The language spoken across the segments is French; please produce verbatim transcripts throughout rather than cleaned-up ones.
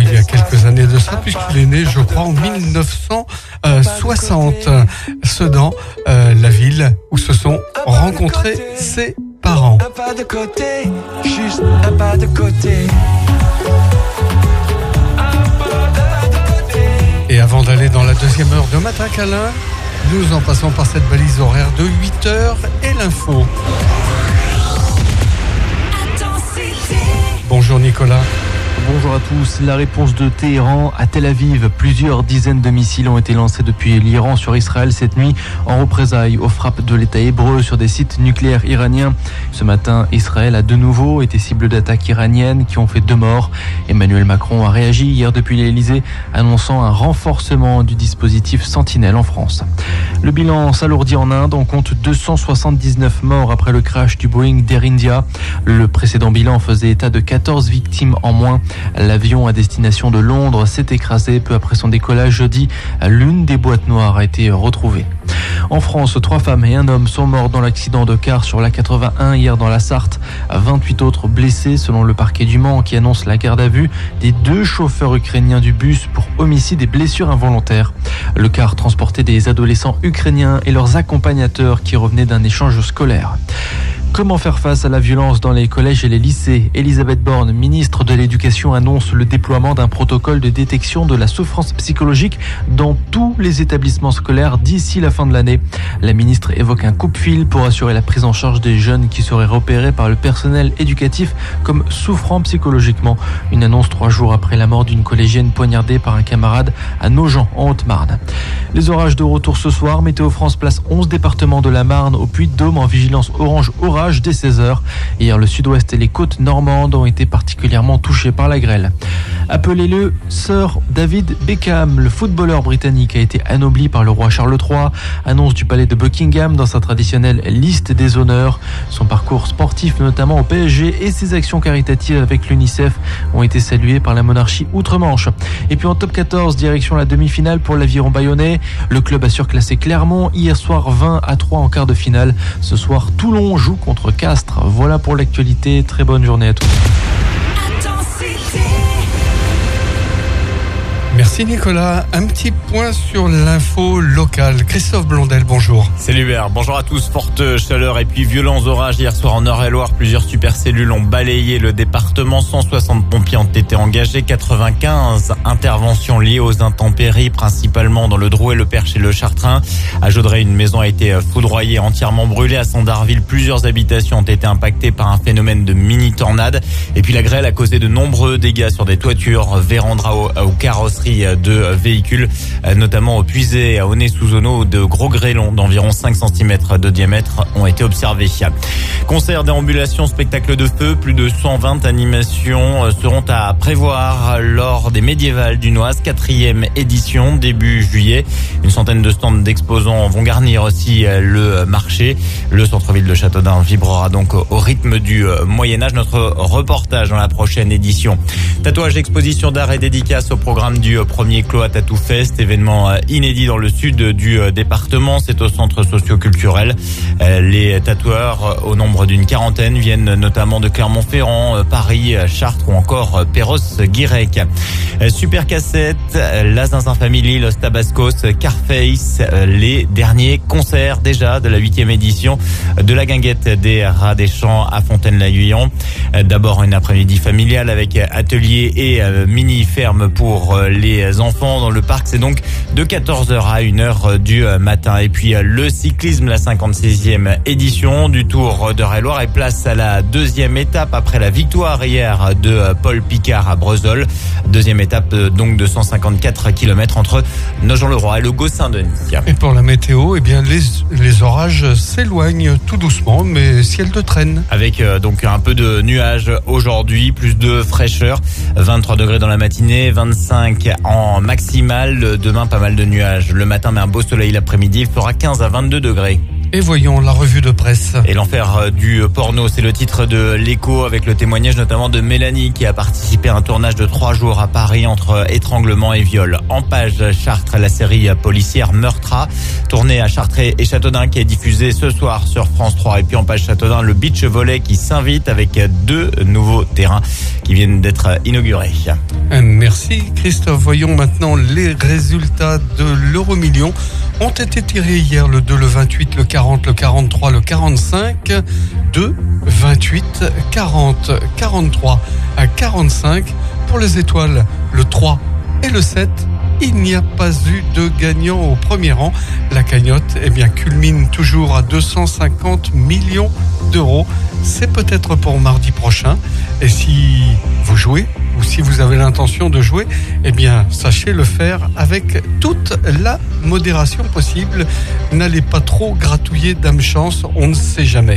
il y a quelques années de ça, puisqu'il est né, je crois, en dix-neuf cent soixante. Sedan, euh, la ville où se sont rencontrés ses parents. Un pas de côté, juste un pas de côté. Et avant d'aller dans la deuxième heure de Matin Câlin, nous en passons par cette balise horaire de huit heures et l'info. Bonjour Nicolas. Bonjour à tous. La réponse de Téhéran à Tel Aviv. Plusieurs dizaines de missiles ont été lancés depuis l'Iran sur Israël cette nuit en représailles aux frappes de l'État hébreu sur des sites nucléaires iraniens. Ce matin, Israël a de nouveau été cible d'attaques iraniennes qui ont fait deux morts. Emmanuel Macron a réagi hier depuis l'Élysée, annonçant un renforcement du dispositif Sentinelle en France. Le bilan s'alourdit en Inde. On compte deux cent soixante-dix-neuf morts après le crash du Boeing d'Air India. Le précédent bilan faisait état de quatorze victimes en moins. L'avion à destination de Londres s'est écrasé peu après son décollage jeudi. L'une des boîtes noires a été retrouvée. En France, trois femmes et un homme sont morts dans l'accident de car sur l'A quatre-vingt-un hier dans la Sarthe. vingt-huit autres blessés selon le parquet du Mans qui annonce la garde à vue des deux chauffeurs ukrainiens du bus pour homicide et blessures involontaires. Le car transportait des adolescents ukrainiens et leurs accompagnateurs qui revenaient d'un échange scolaire. Comment faire face à la violence dans les collèges et les lycées ? Elisabeth Borne, ministre de l'Éducation, annonce le déploiement d'un protocole de détection de la souffrance psychologique dans tous les établissements scolaires d'ici la fin de l'année. La ministre évoque un coupe-fil pour assurer la prise en charge des jeunes qui seraient repérés par le personnel éducatif comme souffrant psychologiquement. Une annonce trois jours après la mort d'une collégienne poignardée par un camarade à Nogent, en Haute-Marne. Les orages de retour ce soir. Météo France place onze départements de la Marne au Puy-de-Dôme en vigilance orange-orage dès seize heures. Hier, le sud-ouest et les côtes normandes ont été particulièrement touchés par la grêle. Appelez-le Sir David Beckham. Le footballeur britannique a été anobli par le roi Charles trois. Annonce du palais de Buckingham dans sa traditionnelle liste des honneurs. Son parcours sportif, notamment au P S G, et ses actions caritatives avec l'UNICEF ont été saluées par la monarchie outre-Manche. Et puis en top quatorze, direction la demi-finale pour l'Aviron bayonnais. Le club a surclassé Clermont hier soir vingt à trois en quart de finale. Ce soir, Toulon joue contre Castres. Voilà pour l'actualité. Très bonne journée à tous. Merci Nicolas. Un petit point sur l'info locale. Christophe Blondel, bonjour. Salut Hubert, bonjour à tous. Forte chaleur et puis violents orages hier soir en Eure-et-Loire. Plusieurs supercellules ont balayé le département. cent soixante pompiers ont été engagés. quatre-vingt-quinze interventions liées aux intempéries, principalement dans le Drouet, le Perche et le Chartrain. À Jauderay, une maison a été foudroyée, entièrement brûlée. À Sandarville, plusieurs habitations ont été impactées par un phénomène de mini-tornade. Et puis la grêle a causé de nombreux dégâts sur des toitures, vérandas ou carrosseries de véhicules, notamment au Puisé et à Aulnay-sous-Auneau. De gros grêlons d'environ cinq centimètres de diamètre ont été observés. Concert, déambulation, spectacle de feu, plus de cent vingt animations seront à prévoir lors des Médiévales du Noise, quatrième édition, début juillet. Une centaine de stands d'exposants vont garnir aussi le marché. Le centre-ville de Châteaudun vibrera donc au rythme du Moyen-Âge. Notre reportage dans la prochaine édition. Tatouage, exposition d'art et dédicace au programme du premier Cloa Tattoo Fest, événement inédit dans le sud du département. C'est au centre socio-culturel. Les tatoueurs, au nombre d'une quarantaine, viennent notamment de Clermont-Ferrand, Paris, Chartres ou encore Perros-Guirec. Super Cassette, la Zinzin Family, Los Tabascos, Carface, les derniers concerts déjà de la huitième édition de la Guinguette des Rats des Champs à Fontaine-la-Guyon. D'abord une après-midi familiale avec atelier et mini-ferme pour les enfants dans le parc. C'est donc de quatorze heures à une heure du matin. Et puis le cyclisme, la cinquante-sixième édition du Tour d'Eure-et-Loire, et place à la deuxième étape après la victoire hier de Paul Picard à Breuzol. Deuxième étape donc de cent cinquante-quatre kilomètres entre Nogent-le-Roi et le Gau-Saint-Denis. Et pour la météo, eh bien les, les orages s'éloignent tout doucement, mais ciel de traîne. Avec euh, donc un peu de nuages aujourd'hui, plus de fraîcheur, vingt-trois degrés dans la matinée, vingt-cinq en maximale. Demain, pas mal de nuages le matin, mais un beau soleil l'après-midi. Il fera quinze à vingt-deux degrés. Et voyons la revue de presse. Et l'enfer du porno, c'est le titre de l'Écho, avec le témoignage notamment de Mélanie qui a participé à un tournage de trois jours à Paris entre étranglement et viol. En page Chartres, la série policière Meurtra, tournée à Chartres et Châteaudun, qui est diffusée ce soir sur France trois. Et puis en page Châteaudun, le beach volley qui s'invite avec deux nouveaux terrains qui viennent d'être inaugurés. Merci. Merci Christophe. Voyons maintenant les résultats de l'Euro-Million. Ont été tirés hier le deux, le vingt-huit, le quarante, le quarante-trois, le quarante-cinq. deux, vingt-huit, quarante, quarante-trois à quarante-cinq. Pour les étoiles, le trois et le sept. Il n'y a pas eu de gagnant au premier rang. La cagnotte eh bien, culmine toujours à deux cent cinquante millions d'euros. C'est peut-être pour mardi prochain. Et si vous jouez, ou si vous avez l'intention de jouer, eh bien, sachez le faire avec toute la modération possible. N'allez pas trop gratouiller d'âme chance, on ne sait jamais.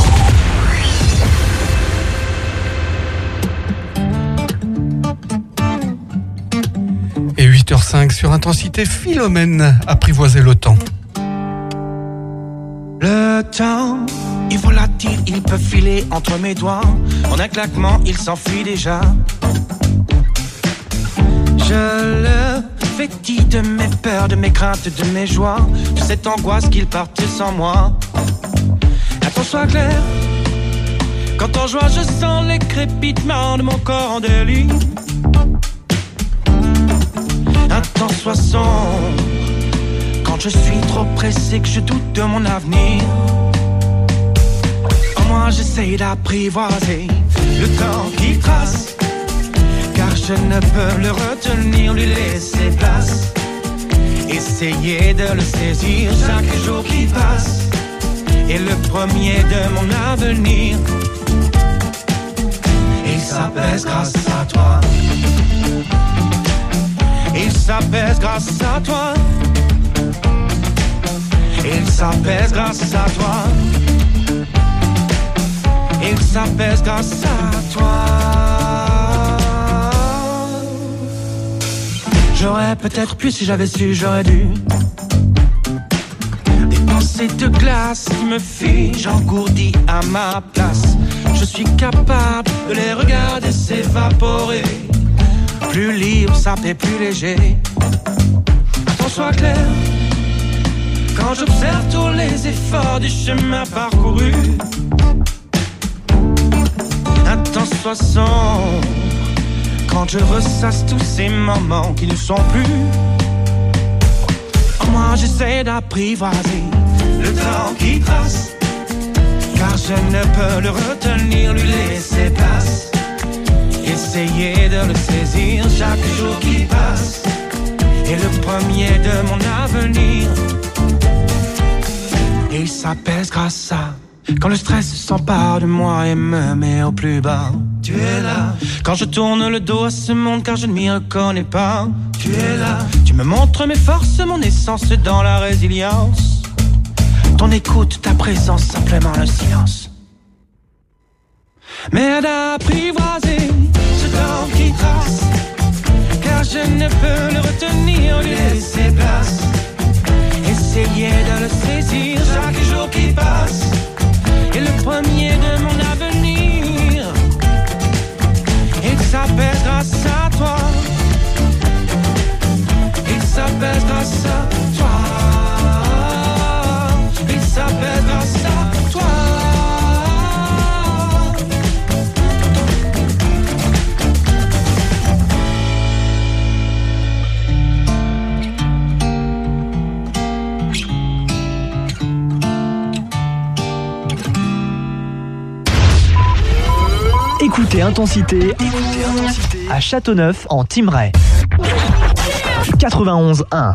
Et huit heures cinq sur Intensité, Philomène, apprivoiser le temps. Le temps, il volatile, il peut filer entre mes doigts. En un claquement, il s'enfuit déjà. Je le vêtis de mes peurs, de mes craintes, de mes joies, de cette angoisse qu'il parte sans moi. Un temps soit clair, quand en joie je sens les crépitements de mon corps en délit. Un temps soit sombre, quand je suis trop pressé, que je doute de mon avenir. En moi j'essaye d'apprivoiser le temps qui trace, car je ne peux le retenir, lui laisser place. Essayer de le saisir chaque jour qui passe est le premier de mon avenir. Il s'apaise grâce à toi. Il s'apaise grâce à toi. Il s'apaise grâce à toi. Il s'apaise grâce à toi. J'aurais peut-être pu, si j'avais su, j'aurais dû. Des pensées de glace qui me figent, j'engourdis à ma place. Je suis capable de les regarder s'évaporer. Plus libre, ça fait plus léger. Qu'on soit clair, quand j'observe tous les efforts du chemin parcouru. Un temps soit sombre, quand je ressasse tous ces moments qui ne sont plus. En moi j'essaie d'apprivoiser le temps qui trace, car je ne peux le retenir, lui laisser place. Essayer de le saisir chaque jour qui passe est le premier de mon avenir. Il s'apaise grâce à quand le stress s'empare de moi et me met au plus bas. Tu es là. Quand je tourne le dos à ce monde car je ne m'y reconnais pas. Tu es là. Tu me montres mes forces, mon essence dans la résilience. Ton écoute, ta présence, simplement le silence. Mais d'apprivoiser ce temps qui trace, car je ne peux le retenir, lui laisser place. Essayer de le saisir chaque jour qui passe est le premier de mon avenir. Il s'apaise grâce à toi. Il s'apaise grâce à toi. Il s'apaise grâce à toi. Écoutez Intensité, écoutez Intensité à Châteauneuf en Thymerais. quatre-vingt-onze un.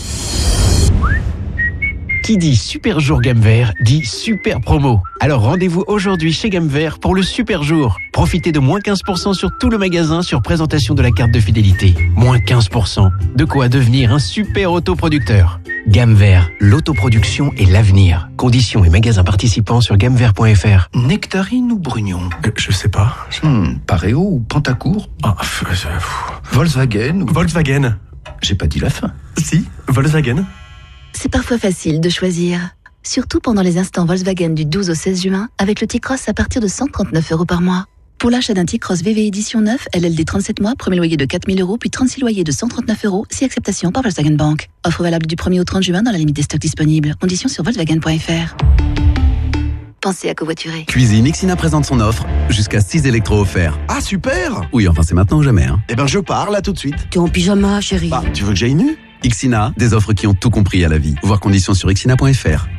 Qui dit super jour Gamme Vert dit super promo. Alors rendez-vous aujourd'hui chez Gamme Vert pour le super jour. Profitez de moins quinze pour cent sur tout le magasin sur présentation de la carte de fidélité. Moins quinze pour cent. De quoi devenir un super autoproducteur. Gamme Vert, l'autoproduction et l'avenir. Conditions et magasins participants sur gamme vert point f r. Nectarine ou Brugnon? euh, Je sais pas. Hmm, Pareo ou Pantacourt? Ah, pff, je- Volkswagen ou... Volkswagen. J'ai pas dit la fin. Si, Volkswagen. C'est parfois facile de choisir. Surtout pendant les instants Volkswagen du douze au seize juin, avec le T-Cross à partir de cent trente-neuf euros par mois. Pour l'achat d'un T-Cross V V édition neuf, L L D trente-sept mois, premier loyer de quatre mille euros, puis trente-six loyers de cent trente-neuf euros, si acceptation par Volkswagen Bank. Offre valable du premier au trente juin dans la limite des stocks disponibles. Conditions sur volkswagen point f r. pensez à covoiturer. Cuisine, Ixina présente son offre, jusqu'à six électros offerts. Ah super! Oui, enfin c'est maintenant ou jamais. Hein. Eh ben je pars là tout de suite. T'es en pyjama, chérie. Bah, tu veux que j'aille nu? Ixina, des offres qui ont tout compris à la vie. Voir conditions sur ixina point f r.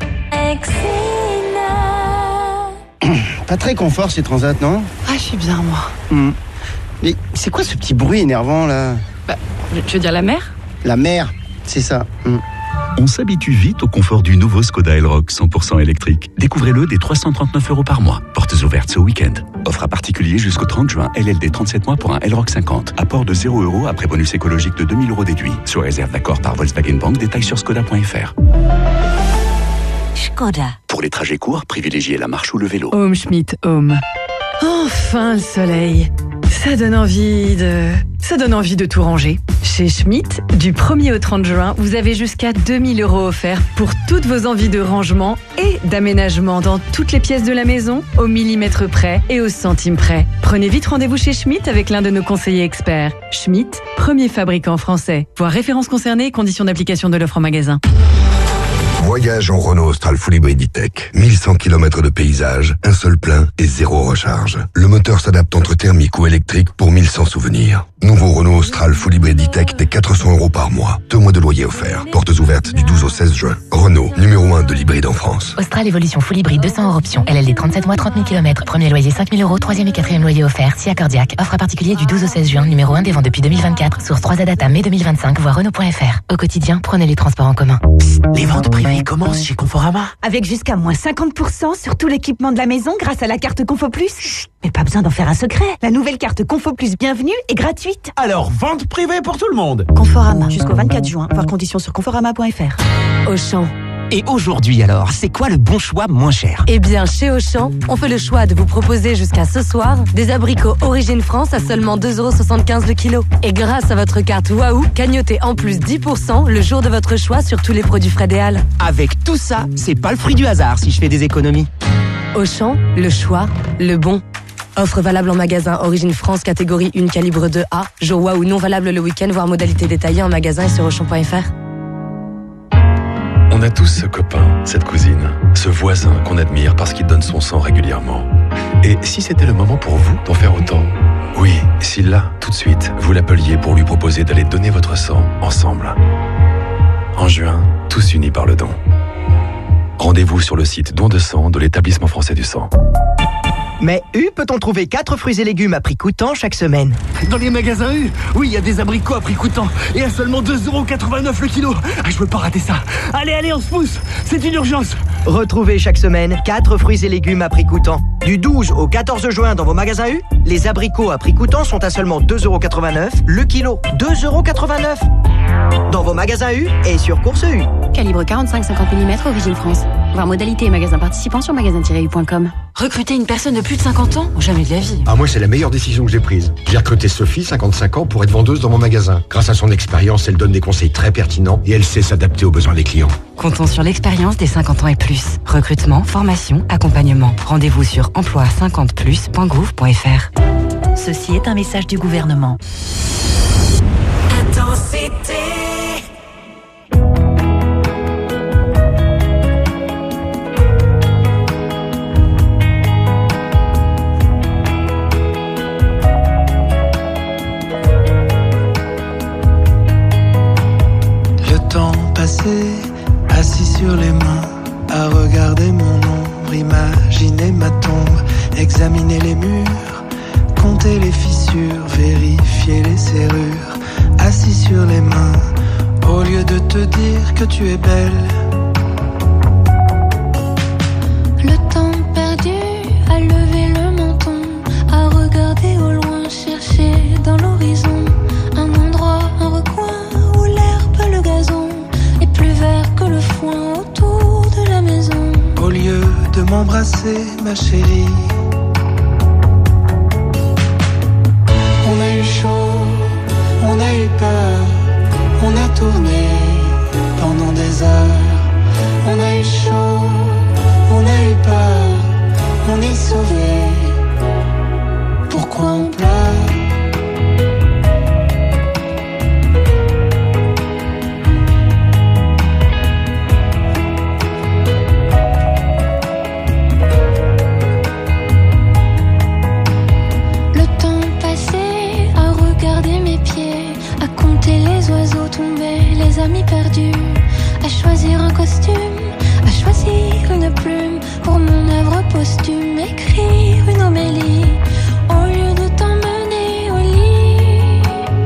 Pas très confort ces transats, non? Ah, je suis bien, moi. Mmh. Mais c'est quoi ce petit bruit énervant là? Bah, tu veux dire la mer? La mer, c'est ça. Mmh. On s'habitue vite au confort du nouveau Skoda Elroq cent pour cent électrique. Découvrez-le dès trois cent trente-neuf euros par mois. Portes ouvertes ce week-end. Offre à particulier jusqu'au trente juin. L L D trente-sept mois pour un Elroq cinquante. Apport de zéro euros après bonus écologique de deux mille euros déduit. Sous réserve d'accord par Volkswagen Bank. Détails sur skoda point f r. Skoda. Pour les trajets courts, privilégiez la marche ou le vélo. Home Schmidt Home. Enfin le soleil. Ça donne envie de... Ça donne envie de tout ranger. Chez Schmidt, du premier au trente juin, vous avez jusqu'à deux mille euros offerts pour toutes vos envies de rangement et d'aménagement dans toutes les pièces de la maison, au millimètre près et au centime près. Prenez vite rendez-vous chez Schmidt avec l'un de nos conseillers experts. Schmidt, premier fabricant français. Voir références concernées et conditions d'application de l'offre en magasin. Voyage en Renault Austral Full Hybrid E-Tech. mille cent kilomètres de paysage, un seul plein et zéro recharge. Le moteur s'adapte entre thermique ou électrique pour mille cent souvenirs. Nouveau Renault Austral Full Hybrid E-Tech dès quatre cents euros par mois. Deux mois de loyer offert. Portes ouvertes du douze au seize juin. Renault, numéro un de l'hybride en France. Austral Evolution Full Hybrid deux cents hors option. L L D trente-sept mois, trente mille kilomètres. Premier loyer cinq mille euros. Troisième et quatrième loyer offert. Si accordiaque. Offre à particulier du douze au seize juin. Numéro un des ventes depuis deux mille vingt-quatre. Source trois A Data mai deux mille vingt-cinq. Voir Renault point f r. Au quotidien, prenez les transports en commun. Psst, les ventes privées commencent chez Conforama. Avec jusqu'à moins cinquante pour cent sur tout l'équipement de la maison grâce à la carte Confo Plus. Chut, mais pas besoin d'en faire un secret. La nouvelle carte Confo Plus Bienvenue est gratuite. Alors, vente privée pour tout le monde. Conforama, jusqu'au vingt-quatre juin. Voir conditions sur conforama point f r. Auchan. Et aujourd'hui alors, c'est quoi le bon choix moins cher? Eh bien, chez Auchan, on fait le choix de vous proposer jusqu'à ce soir des abricots Origine France à seulement deux euros soixante-quinze le kilo. Et grâce à votre carte Waouh, cagnotez en plus dix pour cent le jour de votre choix sur tous les produits frais des Halles. Avec tout ça, c'est pas le fruit du hasard si je fais des économies. Auchan, le choix, le bon. Offre valable en magasin Origine France catégorie un calibre deux A. Jour Waouh non valable le week-end, voire modalité détaillée en magasin et sur auchan point f r. On a tous ce copain, cette cousine, ce voisin qu'on admire parce qu'il donne son sang régulièrement. Et si c'était le moment pour vous d'en faire autant? Oui, si là, tout de suite, vous l'appeliez pour lui proposer d'aller donner votre sang ensemble. En juin, tous unis par le don. Rendez-vous sur le site don de sang de l'Établissement français du sang. Mais U peut-on trouver quatre fruits et légumes à prix coûtant chaque semaine? Dans les magasins U, oui, il y a des abricots à prix coûtant et à seulement deux euros quatre-vingt-neuf le kilo. Ah, je peux pas rater ça. Allez, allez, on se pousse. C'est une urgence. Retrouvez chaque semaine quatre fruits et légumes à prix coûtant. Du douze au quatorze juin dans vos magasins U, les abricots à prix coûtant sont à seulement deux euros quatre-vingt-neuf le kilo. deux euros quatre-vingt-neuf dans vos magasins U et sur Course U. Calibre quarante-cinq cinquante millimètres Origine France. Voir modalité et magasin participant sur magasin tiret u point com. Recruter une personne de plus de cinquante ans? Jamais de la vie. Ah, moi, c'est la meilleure décision que j'ai prise. J'ai recruté Sophie, cinquante-cinq ans, pour être vendeuse dans mon magasin. Grâce à son expérience, elle donne des conseils très pertinents et elle sait s'adapter aux besoins des clients. Comptons sur l'expérience des cinquante ans et plus. Recrutement, formation, accompagnement. Rendez-vous sur emploi cinquante plus point gouv point f r. Ceci est un message du gouvernement. Intensité. Assis sur les mains, à regarder mon ombre, imaginer ma tombe, examiner les murs, compter les fissures, vérifier les serrures. Assis sur les mains, au lieu de te dire que tu es belle. Le temps perdu, à lever le menton, à regarder au loin, chercher dans l'horizon un endroit, un recoin où l'herbe, le gazon plus vert que le foin autour de la maison. Au lieu de m'embrasser, ma chérie, on a eu chaud, on a eu peur, on a tourné pendant des heures. On a eu chaud, on a eu peur, on est sauvés. Pourquoi on pleure? amis perdus, à choisir un costume, à choisir une plume pour mon œuvre posthume, écrire une homélie au lieu de t'emmener au lit.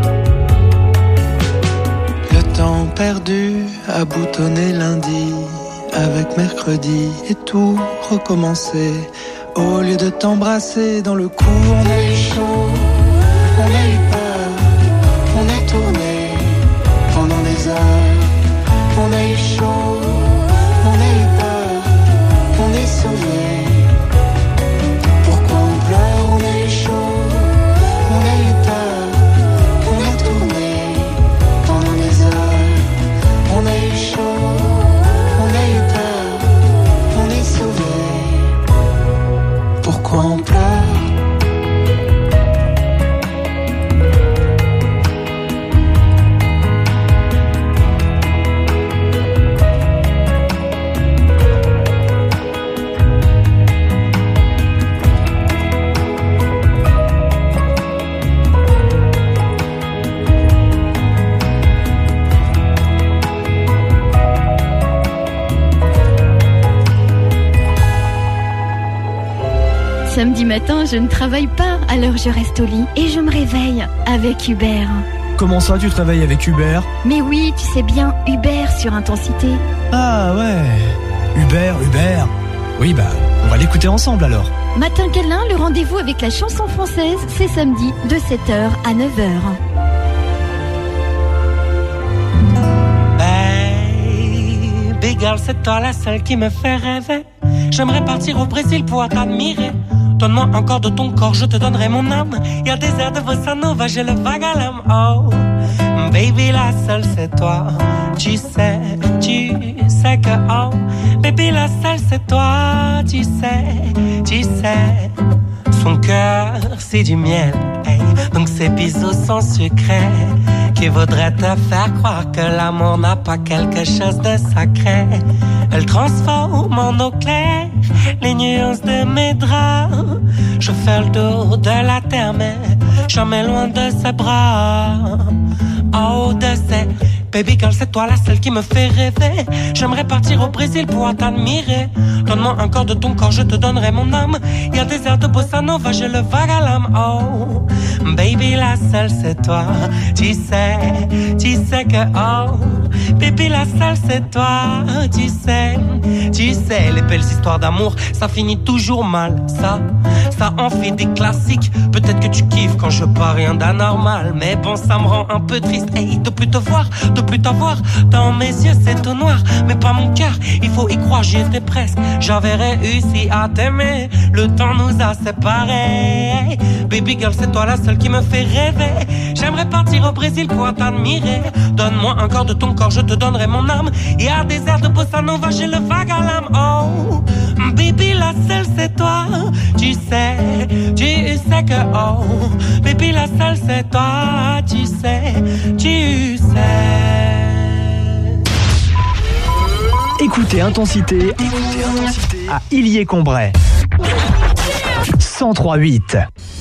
Le temps perdu à boutonner lundi avec mercredi et tout recommencer. Au lieu de t'embrasser dans le cou, on a eu chaud, on a eu peur, on a tourné pendant des heures. On a eu chaud, on a eu peur, on est sauvés. Pourquoi on pleure? On a eu chaud, on a eu peur, on a tourné pendant des heures. On a eu chaud, on a eu peur, on est sauvés. Pourquoi on pleure? Samedi matin, je ne travaille pas, alors je reste au lit et je me réveille avec Hubert. Comment ça, tu te réveilles avec Hubert? Mais oui, tu sais bien, Hubert sur Intensité. Ah ouais, Hubert, Hubert. Oui, bah, on va l'écouter ensemble alors. Matin câlin, le rendez-vous avec la chanson française, c'est samedi de sept heures à neuf heures. Baby girl, c'est toi la seule qui me fait rêver. J'aimerais partir au Brésil pour t'admirer. Donne-moi encore de ton corps, je te donnerai mon âme. Y'a des airs de Bossa Nova, j'ai le vague à l'âme. Oh, baby, la seule c'est toi. Tu sais, tu sais que oh, baby, la seule c'est toi. Tu sais, tu sais. Son cœur c'est du miel, hey. Donc ces bisous sont sucrés qui voudraient te faire croire que l'amour n'a pas quelque chose de sacré. Elle transforme en eau claire les nuances de mes draps. Je fais le tour de la terre mais jamais loin de ses bras. Oh, de ses baby girl, c'est toi la seule qui me fait rêver. J'aimerais partir au Brésil pour t'admirer. Donne-moi encore de ton corps, je te donnerai mon âme. Y'a des airs de Bossa Nova, j'ai le vague à l'âme. Oh, baby, la seule c'est toi. Tu sais, tu sais que oh, baby, la seule c'est toi. Tu sais, tu sais, les belles histoires d'amour, ça finit toujours mal. Ça, ça en fait des classiques. Peut-être que tu kiffes quand je pars, rien d'anormal. Mais bon, ça me rend un peu triste, hey, de plus te voir, de plus t'avoir. Dans mes yeux c'est tout noir, mais pas mon cœur, il faut y croire, j'y étais presque. J'avais réussi à t'aimer, le temps nous a séparés. Baby girl, c'est toi la seule qui me fait rêver. J'aimerais partir au Brésil pour t'admirer. Donne-moi encore de ton corps, je te donnerai mon âme. Y'a des airs de Bossa Nova, j'ai le vague à l'âme. Oh, baby, la seule c'est toi. Tu sais, tu sais que oh, baby, la seule c'est toi. Tu sais, tu sais. Écoutez Intensité, écoutez Intensité à Illier-Combray. cent trois huit.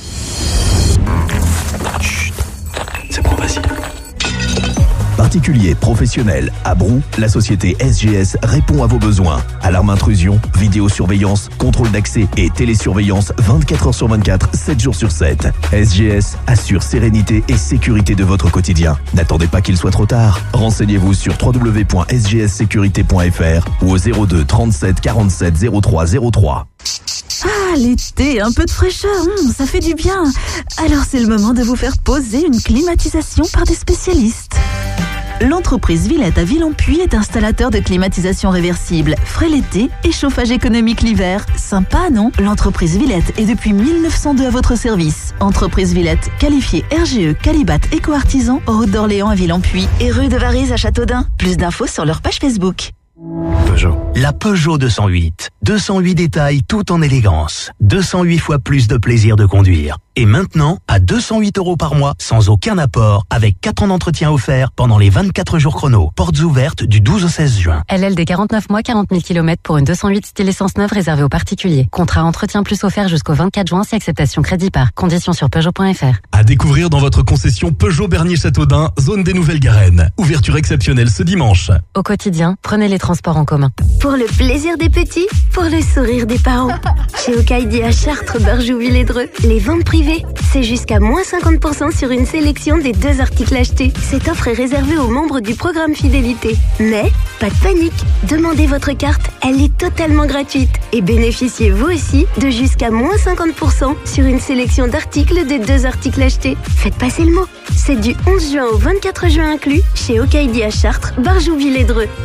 Chut, c'est bon, vas-y. Particuliers, professionnels, à Brou, la société S G S répond à vos besoins. Alarme intrusion, vidéosurveillance, contrôle d'accès et télésurveillance vingt-quatre heures sur vingt-quatre, sept jours sur sept. S G S assure sérénité et sécurité de votre quotidien. N'attendez pas qu'il soit trop tard. Renseignez-vous sur w w w point s g s sécurité point f r ou au zéro deux trente-sept quarante-sept zéro trois zéro trois. Ah, l'été, un peu de fraîcheur, hum, ça fait du bien. Alors c'est le moment de vous faire poser une climatisation par des spécialistes. L'entreprise Villette à Villempuy est installateur de climatisation réversible, frais l'été et chauffage économique l'hiver. Sympa, non? L'entreprise Villette est depuis mille neuf cent deux à votre service. Entreprise Villette, qualifiée R G E, Calibat, Éco-Artisan, Route d'Orléans à Villempuy et rue de Varise à Châteaudun. Plus d'infos sur leur page Facebook. Peugeot. La Peugeot deux cent huit. deux cent huit détails tout en élégance. deux cent huit fois plus de plaisir de conduire. Et maintenant, à deux cent huit euros par mois, sans aucun apport, avec quatre ans d'entretien offert pendant les vingt-quatre jours chrono. Portes ouvertes du douze au seize juin. L L D quarante-neuf mois, quarante mille kilomètres pour une deux cent huit style essence neuve réservée aux particuliers. Contrat entretien plus offert jusqu'au vingt-quatre juin si acceptation crédit par. Conditions sur Peugeot point F R. À découvrir dans votre concession Peugeot Bernier-Châteaudun, zone des Nouvelles Garennes. Ouverture exceptionnelle ce dimanche. Au quotidien, prenez les transports en commun. Pour le plaisir des petits, pour le sourire des parents. Chez Okaïdi à Chartres, Barjouville et Dreux, les ventes privées, c'est jusqu'à moins cinquante pour cent sur une sélection des deux articles achetés. Cette offre est réservée aux membres du programme Fidélité. Mais, pas de panique, demandez votre carte, elle est totalement gratuite. Et bénéficiez vous aussi de jusqu'à moins cinquante pour cent sur une sélection d'articles des deux articles achetés. Faites passer le mot. C'est du onze juin au vingt-quatre juin inclus, chez Okaïdi à Chartres, Barjouville et Dreux.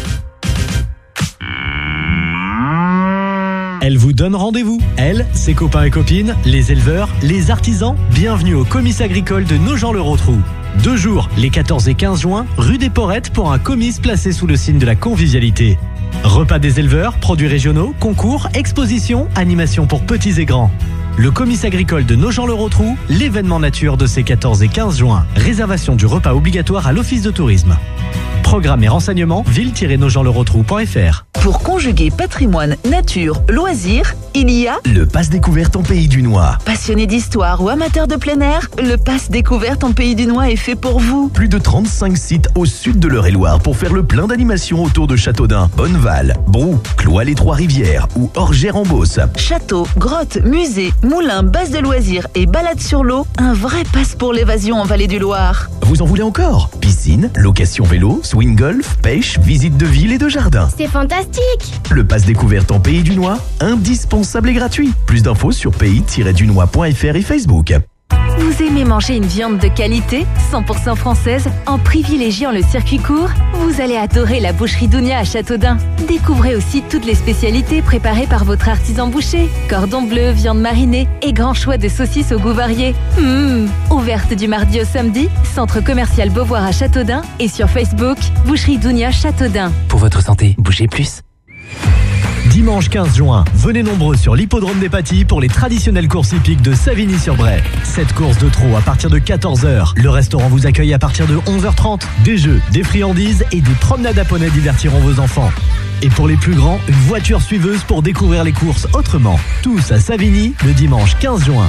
Elle vous donne rendez-vous. Elle, ses copains et copines, les éleveurs, les artisans, bienvenue au comice agricole de Nogent-le-Rotrou. Deux jours, les quatorze et quinze juin, rue des Porettes pour un comice placé sous le signe de la convivialité. Repas des éleveurs, produits régionaux, concours, expositions, animations pour petits et grands. Le comice agricole de Nogent-le-Rotrou, l'événement nature de ces quatorze et quinze juin. Réservation du repas obligatoire à l'office de tourisme. Programme et renseignements, ville tiret nogent le rotrou point F R. Pour conjuguer patrimoine, nature, loisirs, il y a Le Pass Découverte en Pays du Noir. Passionné d'histoire ou amateur de plein air, le Pass Découverte en Pays du Noir est fait pour vous. Plus de trente-cinq sites au sud de l'Eure-et-Loire pour faire le plein d'animations autour de Châteaudun, Bonneval, Brou, Cloix-les-Trois-Rivières ou Orgères-en-Beauce. Château, grottes, musées, moulins, bases de loisirs et balades sur l'eau, un vrai pass pour l'évasion en Vallée du Loir. Vous en voulez encore? Piscine, location vélo, swing golf, pêche, visite de ville et de jardin. C'est fantastique! Le Pass Découverte en Pays du Noir, indispensable et gratuit. Plus d'infos sur pays tiret du noir point F R et Facebook. Vous aimez manger une viande de qualité, cent pour cent française, en privilégiant le circuit court? Vous allez adorer la boucherie Dounia à Châteaudun. Découvrez aussi toutes les spécialités préparées par votre artisan boucher. Cordon bleu, viande marinée et grand choix de saucisses au goût varié. Mmh. Ouverte du mardi au samedi, centre commercial Beauvoir à Châteaudun et sur Facebook, boucherie Dounia Châteaudun. Pour votre santé, bougez plus. Dimanche quinze juin, venez nombreux sur l'hippodrome des Pâtis pour les traditionnelles courses hippiques de Savigny-sur-Bray. Cette course de trot à partir de quatorze heures. Le restaurant vous accueille à partir de onze heures trente. Des jeux, des friandises et des promenades à poney divertiront vos enfants. Et pour les plus grands, une voiture suiveuse pour découvrir les courses autrement. Tous à Savigny, le dimanche quinze juin.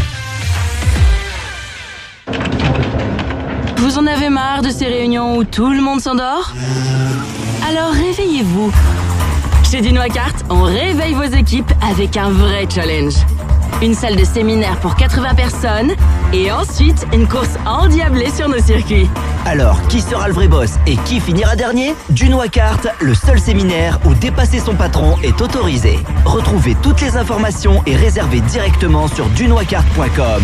Vous en avez marre de ces réunions où tout le monde s'endort? Alors réveillez-vous. Chez Dinois-Kart, on réveille vos équipes avec un vrai challenge. Une salle de séminaire pour quatre-vingts personnes et ensuite une course endiablée sur nos circuits. Alors, qui sera le vrai boss et qui finira dernier? Dinois-Kart, le seul séminaire où dépasser son patron est autorisé. Retrouvez toutes les informations et réservez directement sur dunois kart point com.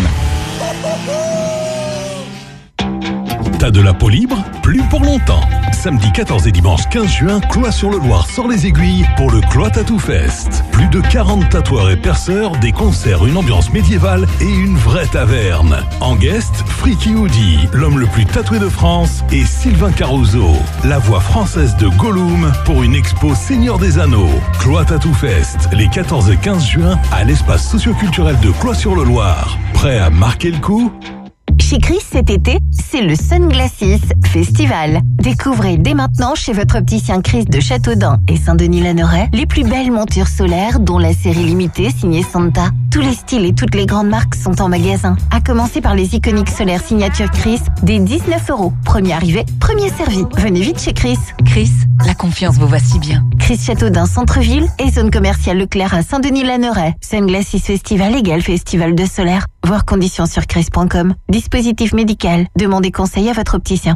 T'as de la peau libre? Plus pour longtemps. Samedi quatorze et dimanche quinze juin, Cloix-sur-le-Loir sort les aiguilles pour le Cloix Tattoo Fest. Plus de quarante tatoueurs et perceurs, des concerts, une ambiance médiévale et une vraie taverne. En guest, Freaky Woody, l'homme le plus tatoué de France, et Sylvain Caruso, la voix française de Gollum pour une expo Seigneur des Anneaux. Cloix Tattoo Fest, les quatorze et quinze juin à l'espace socioculturel de Cloix-sur-le-Loir. Prêt à marquer le coup? Chez Chris cet été, c'est le Sunglasses Festival. Découvrez dès maintenant chez votre opticien Chris de Châteaudun et Saint-Denis-la-Noret les plus belles montures solaires dont la série limitée signée Santa. Tous les styles et toutes les grandes marques sont en magasin. À commencer par les iconiques solaires signature Chris dès dix-neuf euros. Premier arrivé, premier servi. Venez vite chez Chris. Chris, la confiance vous va si bien. Chris Châteaudun Centre-Ville et zone commerciale Leclerc à Saint-Denis-la-Noret. Sunglasses Festival égale festival de solaire. Voir conditions sur chris point com. Dispositif médical. Demandez conseil à votre opticien.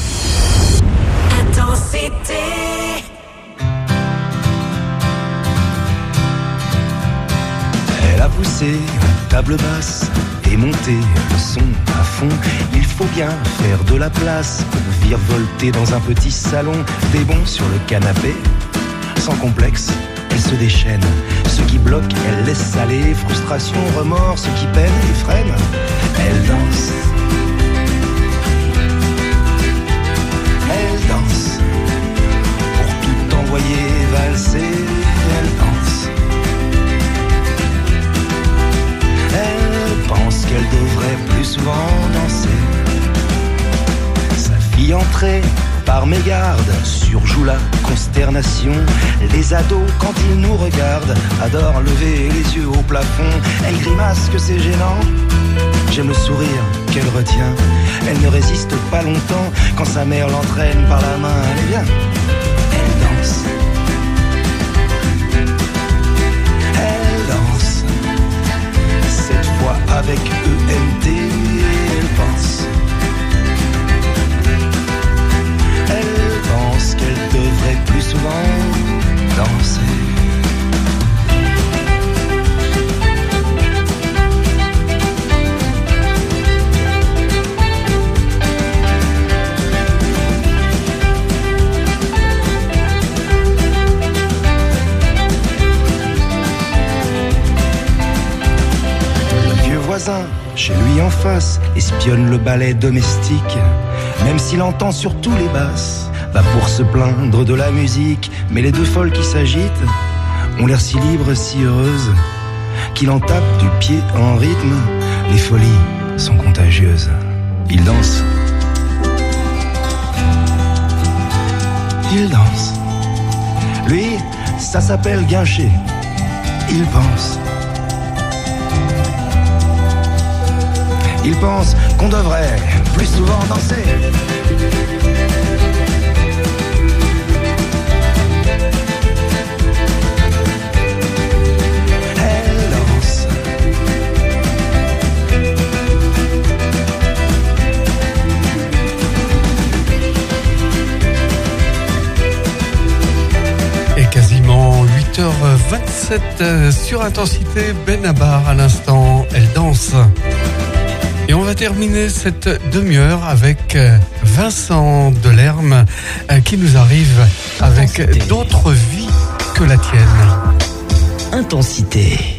Intensité. Elle a poussé une table basse et monté le son à fond. Il faut bien faire de la place pour virevolter dans un petit salon. Des bons sur le canapé, sans complexe. Elle se déchaîne, ce qui bloque, elle laisse aller. Frustration, remords, ce qui peine et freine. Elle danse. Elle danse. Pour tout envoyer valser, elle danse. Elle pense qu'elle devrait y entrer par mégarde, surjoue la consternation. Les ados, quand ils nous regardent, adorent lever les yeux au plafond. Elle grimace que c'est gênant. J'aime le sourire qu'elle retient. Elle ne résiste pas longtemps quand sa mère l'entraîne par la main. Allez, viens. Elle danse. Elle danse. Cette fois avec E M T, elle pense. Elle pense qu'elle devrait plus souvent danser. Chez lui en face, espionne le ballet domestique. Même s'il entend surtout les basses, va pour se plaindre de la musique. Mais les deux folles qui s'agitent ont l'air si libres, si heureuses, qu'il en tape du pied en rythme. Les folies sont contagieuses. Il danse. Il danse. Lui, ça s'appelle guincher. Il pense. Il pense qu'on devrait plus souvent danser. Elle danse. Et quasiment huit heures vingt-sept sur Intensité, Benabar à l'instant, elle danse. Et on va terminer cette demi-heure avec Vincent Delerme qui nous arrive avec Intensité. D'autres vies que la tienne. Intensité.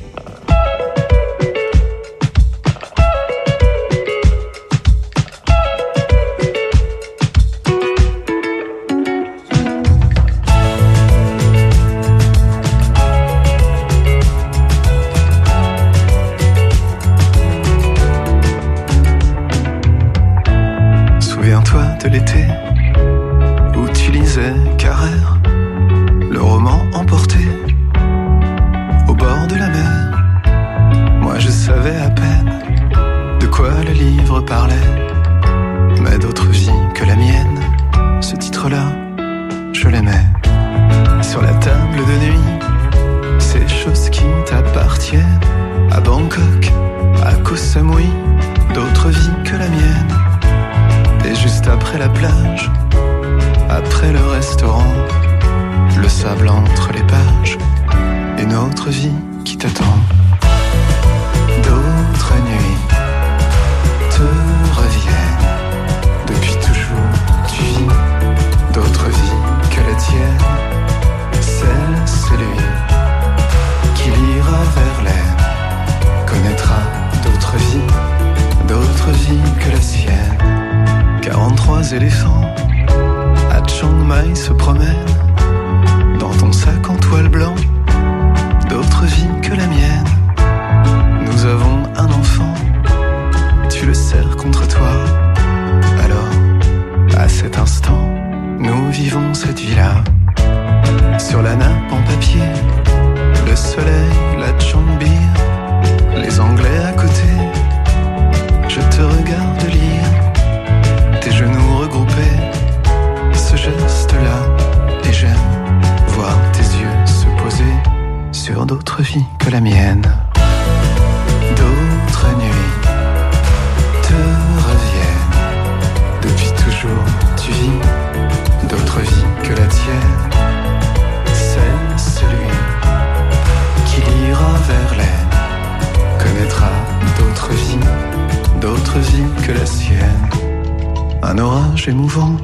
Émouvant,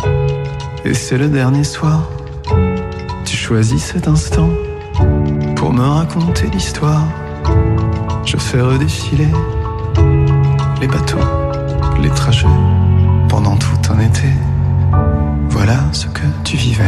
et c'est le dernier soir. Tu choisis cet instant pour me raconter l'histoire. Je fais redéfiler les bateaux, les trajets pendant tout un été. Voilà ce que tu vivais.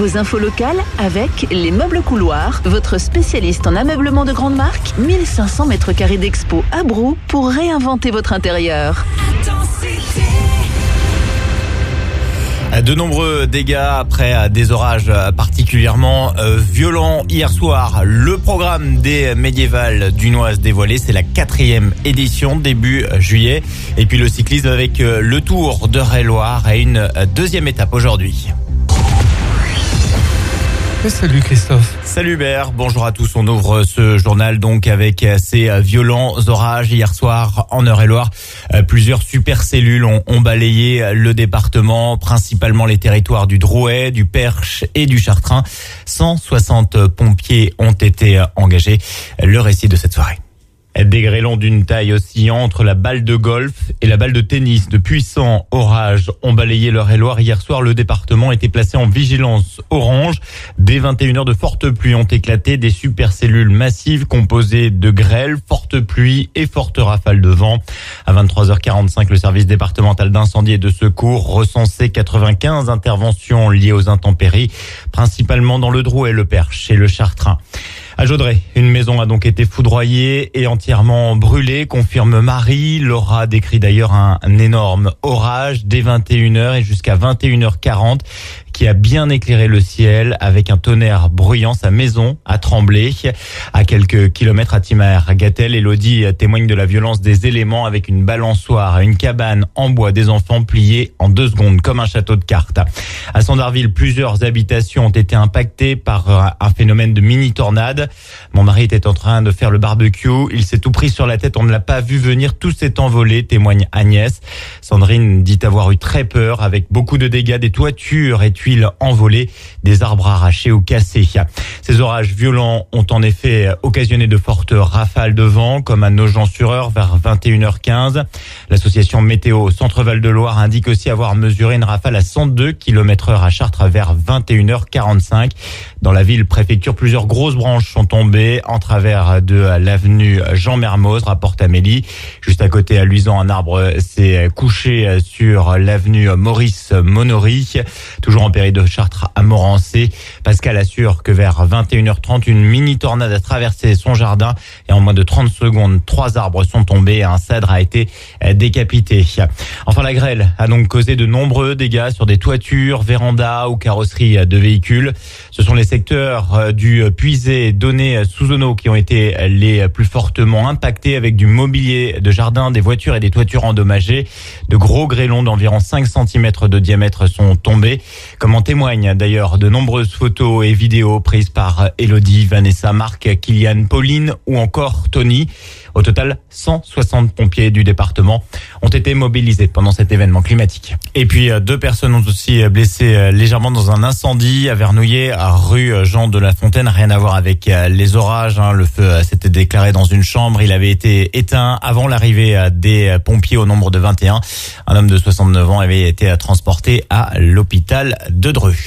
Vos infos locales avec les Meubles Couloirs, votre spécialiste en ameublement de grande marque. mille cinq cents mètres carrés d'expo à Brou pour réinventer votre intérieur. De nombreux dégâts après des orages particulièrement violents hier soir. Le programme des médiévales dunoises dévoilé, c'est la quatrième édition début juillet. Et puis le cyclisme avec le Tour d'Eure-et-Loir à une deuxième étape aujourd'hui. Salut Christophe. Salut Hubert, bonjour à tous. On ouvre ce journal donc avec ces violents orages hier soir en Eure-et-Loir. Plusieurs supercellules ont, ont balayé le département, principalement les territoires du Drouais, du Perche et du Chartrain. cent soixante pompiers ont été engagés. Le récit de cette soirée. Des grêlons d'une taille oscillant entre la balle de golf et la balle de tennis. De puissants orages ont balayé l'Eure-et-Loir. Hier soir, le département était placé en vigilance orange. Dès vingt et une heures, de fortes pluies ont éclaté. Des supercellules massives composées de grêle, fortes pluies et fortes rafales de vent. À vingt-trois heures quarante-cinq, le service départemental d'incendie et de secours recensait quatre-vingt-quinze interventions liées aux intempéries, principalement dans le Drouais, le Perche et le Chartrain. À Jodré, une maison a donc été foudroyée et entièrement brûlée, confirme Marie. Laura décrit d'ailleurs un, un énorme orage dès vingt et une heures et jusqu'à vingt et une heures quarante qui a bien éclairé le ciel avec un tonnerre bruyant. Sa maison a tremblé. À quelques kilomètres à Timar-Gâtel, Elodie témoigne de la violence des éléments avec une balançoire, une cabane en bois des enfants pliée en deux secondes comme un château de cartes. À Sandarville, plusieurs habitations ont été impactées par un phénomène de mini-tornade. Mon mari était en train de faire le barbecue. Il s'est tout pris sur la tête. On ne l'a pas vu venir. Tout s'est envolé, témoigne Agnès. Sandrine dit avoir eu très peur avec beaucoup de dégâts, des toitures et tuiles envolées, des arbres arrachés ou cassés. Ces orages violents ont en effet occasionné de fortes rafales de vent, comme à Nogent-sur-Eure vers vingt et une heures quinze. L'association Météo Centre-Val de Loire indique aussi avoir mesuré une rafale à cent deux kilomètres heure à Chartres vers vingt et une heures quarante-cinq. Dans la ville préfecture, plusieurs grosses branches sont tombées en travers de l'avenue Jean-Mermoz, rapporte Amélie. Juste à côté à Luisan, un arbre s'est couché sur l'avenue Maurice Monory. Toujours en péril de Chartres à Morancé. Pascal assure que vers vingt et une heures trente, une mini-tornade a traversé son jardin et en moins de trente secondes, trois arbres sont tombés et un cèdre a été décapité. Enfin, la grêle a donc causé de nombreux dégâts sur des toitures, vérandas ou carrosseries de véhicules. Ce sont les secteurs du Puisé, Donné, Souzonneau qui ont été les plus fortement impactés avec du mobilier de jardin, des voitures et des toitures endommagées. De gros grêlons d'environ cinq centimètres de diamètre sont tombés, comme en témoignent d'ailleurs de nombreuses photos et vidéos prises par Elodie, Vanessa, Marc, Kylian, Pauline ou encore Tony. Au total, cent soixante pompiers du département ont été mobilisés pendant cet événement climatique. Et puis, deux personnes ont aussi blessé légèrement dans un incendie à Vernouillet, à rue Jean de la Fontaine. Rien à voir avec les orages. Le feu s'était déclaré dans une chambre. Il avait été éteint avant l'arrivée des pompiers au nombre de vingt et un. Un homme de soixante-neuf ans avait été transporté à l'hôpital de Dreux.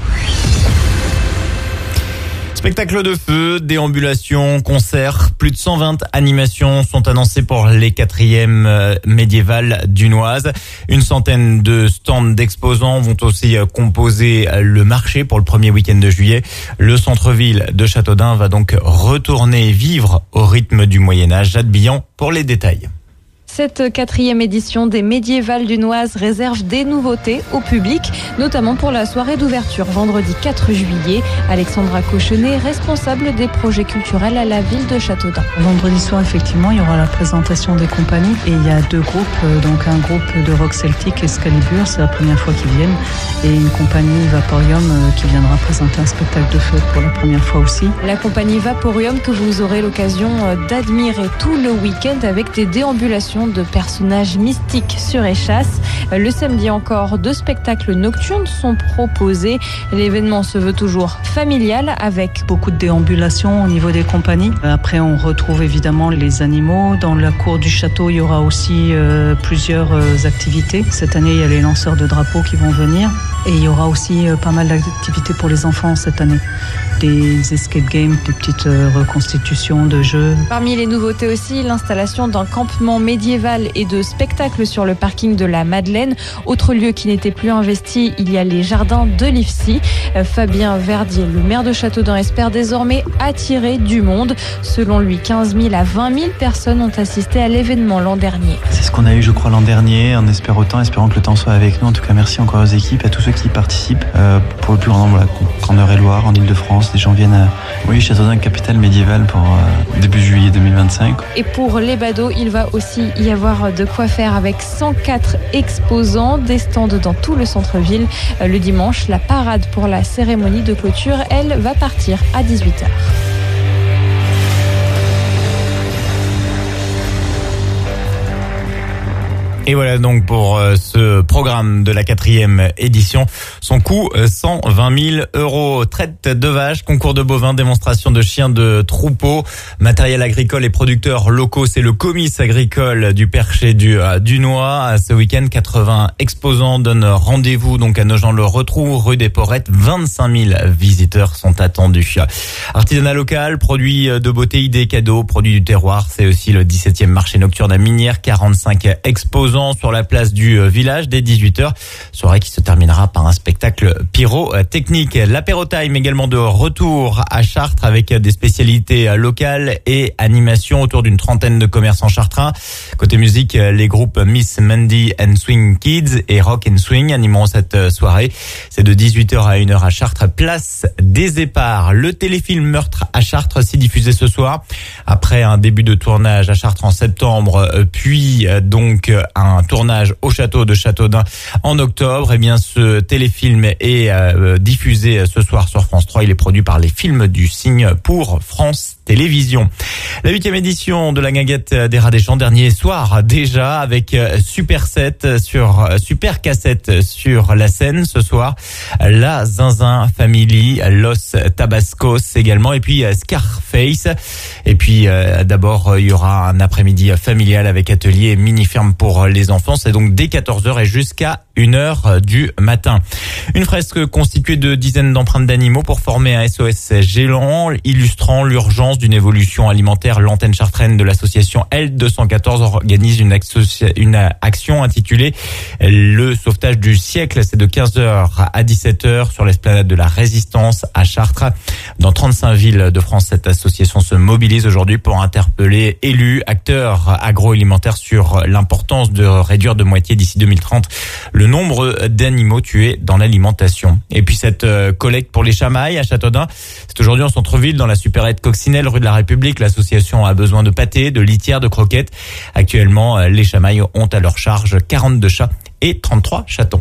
Spectacle de feu, déambulation, concerts, plus de cent vingt animations sont annoncées pour les quatrièmes médiévales dunoises. Une centaine de stands d'exposants vont aussi composer le marché pour le premier week-end de juillet. Le centre-ville de Châteaudun va donc retourner vivre au rythme du Moyen-Âge. Jade Billan pour les détails. Cette quatrième édition des Médiévales dunoises réserve des nouveautés au public, notamment pour la soirée d'ouverture vendredi quatre juillet. Alexandra Cochenet, responsable des projets culturels à la ville de Châteaudun. Vendredi soir, effectivement, il y aura la présentation des compagnies et il y a deux groupes, donc un groupe de rock celtique, Excalibur, c'est la première fois qu'ils viennent, et une compagnie Vaporium qui viendra présenter un spectacle de feu pour la première fois aussi. La compagnie Vaporium que vous aurez l'occasion d'admirer tout le week-end avec des déambulations de personnages mystiques sur échasse. Le samedi encore, deux spectacles nocturnes sont proposés. L'événement se veut toujours familial avec beaucoup de déambulations au niveau des compagnies. Après, on retrouve évidemment les animaux. Dans la cour du château, il y aura aussi euh, plusieurs euh, activités. Cette année, il y a les lanceurs de drapeaux qui vont venir. Et il y aura aussi euh, pas mal d'activités pour les enfants cette année. Des escape games, des petites euh, reconstitutions de jeux. Parmi les nouveautés aussi, l'installation d'un campement médiéval médiévale et de spectacles sur le parking de la Madeleine. Autre lieu qui n'était plus investi, il y a les jardins de l'I F C I. Fabien Verdier, le maire de Châteaudun, espère désormais attirer du monde. Selon lui, quinze mille à vingt mille personnes ont assisté à l'événement l'an dernier. C'est ce qu'on a eu, je crois, l'an dernier. On espère autant, espérons que le temps soit avec nous. En tout cas, merci encore aux équipes, à tous ceux qui y participent. Euh, pour le plus grand nombre, en Eure-et-Loire, en Ile-de-France, les gens viennent à, oui, Châteaudun, capitale médiévale pour euh, début juillet deux mille vingt-cinq. Et pour les badauds, il va aussi y avoir de quoi faire avec cent quatre exposants, des stands dans tout le centre-ville. Le dimanche, la parade pour la cérémonie de clôture, elle, va partir à dix-huit heures. Et voilà donc pour euh, ce programme de la quatrième édition. Son coût, euh, cent vingt mille euros. Traite de vaches, concours de bovins, démonstration de chiens de troupeau, matériel agricole et producteurs locaux. C'est le comice agricole du Perché du euh, Dunois. Ce week-end, quatre-vingts exposants donnent rendez-vous donc à Nogent-le-Rotrou, rue des Porettes. vingt-cinq mille visiteurs sont attendus. Artisanat local, produits de beauté, idées, cadeaux, produits du terroir. C'est aussi le dix-septième marché nocturne à Minière. quarante-cinq exposants sur la place du village dès dix-huit heures. Soirée qui se terminera par un spectacle pyrotechnique. L'apéro time également de retour à Chartres avec des spécialités locales et animations autour d'une trentaine de commerçants chartrains. Côté musique, les groupes Miss Mandy and Swing Kids et Rock and Swing animeront cette soirée. C'est de dix-huit heures à une heure à Chartres, place des Éparts. Le téléfilm Meurtre à Chartres s'est diffusé ce soir. Après un début de tournage à Chartres en septembre, puis donc un un tournage au château de Châteaudun en octobre. Eh bien, ce téléfilm est euh, diffusé ce soir sur France trois. Il est produit par les Films du Cygne pour France Télévisions. La huitième édition de la guinguette des Rats des Champs, dernier soir déjà avec Super sept sur Super Cassette sur la scène ce soir. La Zinzin Family, Los Tabascos également, et puis Scarface. Et puis euh, d'abord il y aura un après-midi familial avec atelier mini-ferme pour les enfants. C'est donc dès quatorze heures et jusqu'à une heure du matin. Une fresque constituée de dizaines d'empreintes d'animaux pour former un S O S géant illustrant l'urgence d'une évolution alimentaire. L'antenne chartraine de l'association L deux cent quatorze organise une, une action intitulée Le sauvetage du siècle. C'est de quinze heures à dix-sept heures sur l'esplanade de la Résistance à Chartres. Dans trente-cinq villes de France, cette association se mobilise aujourd'hui pour interpeller élus, acteurs agroalimentaires sur l'importance de réduire de moitié d'ici deux mille trente le nombre d'animaux tués dans l'alimentation. Et puis cette collecte pour les chamailles à Châteaudun, c'est aujourd'hui en centre-ville dans la supérette Coccinelle, rue de la République. L'association a besoin de pâtés, de litières, de croquettes. Actuellement, les chamailles ont à leur charge quarante-deux chats et trente-trois chatons.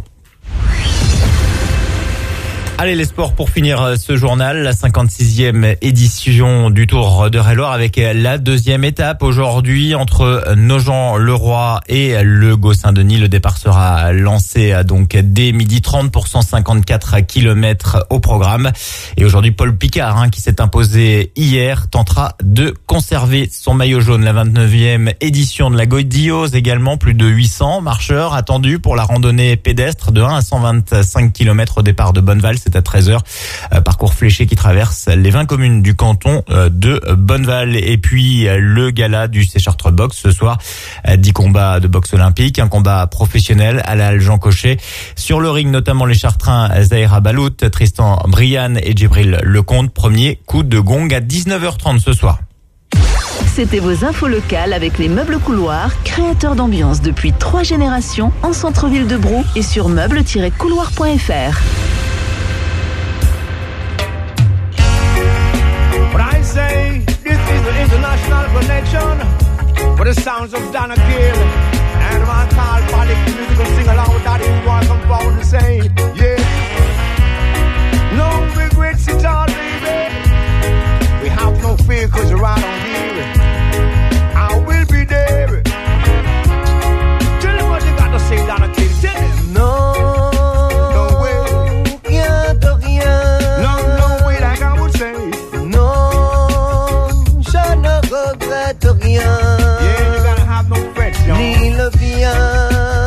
Allez, les sports pour finir ce journal, la cinquante-sixième édition du Tour d'Eure-et-Loire avec la deuxième étape aujourd'hui entre Nogent-le-Roi et le Gau-Saint-Denis. Le départ sera lancé donc dès midi trente pour cent cinquante-quatre kilomètres au programme. Et aujourd'hui, Paul Picard, hein, qui s'est imposé hier, tentera de conserver son maillot jaune. La vingt-neuvième édition de la Gaudiose également, plus de huit cents marcheurs attendus pour la randonnée pédestre de un à cent vingt-cinq kilomètres au départ de Bonneval. C'est à treize heures. Euh, parcours fléché qui traverse les vingt communes du canton euh, de Bonneval. Et puis euh, le gala du Séchartres Boxe ce soir. Euh, dix combats de boxe olympique, un combat professionnel à la halle Jean Cochet. Sur le ring, notamment les Chartrains Zahira Balout, Tristan Brian et Djibril Lecomte. Premier coup de gong à dix-neuf heures trente ce soir. C'était vos infos locales avec les meubles couloirs, créateurs d'ambiance depuis trois générations en centre-ville de Brou et sur meubles tiret couloir point f r. What I say, this is the international connection for the sounds of Donna Gill. And my call for the musical sing along with that who want come forward and say, yeah. No regrets at all, baby. We have no fear cause you're right on here. I will be there. Tell them what you got to say, Donna Gill. Tell them. No. No way. Rien de rien. No, no way like I would say. Regrette rien, yeah, you gotta have no friends, ni le bien.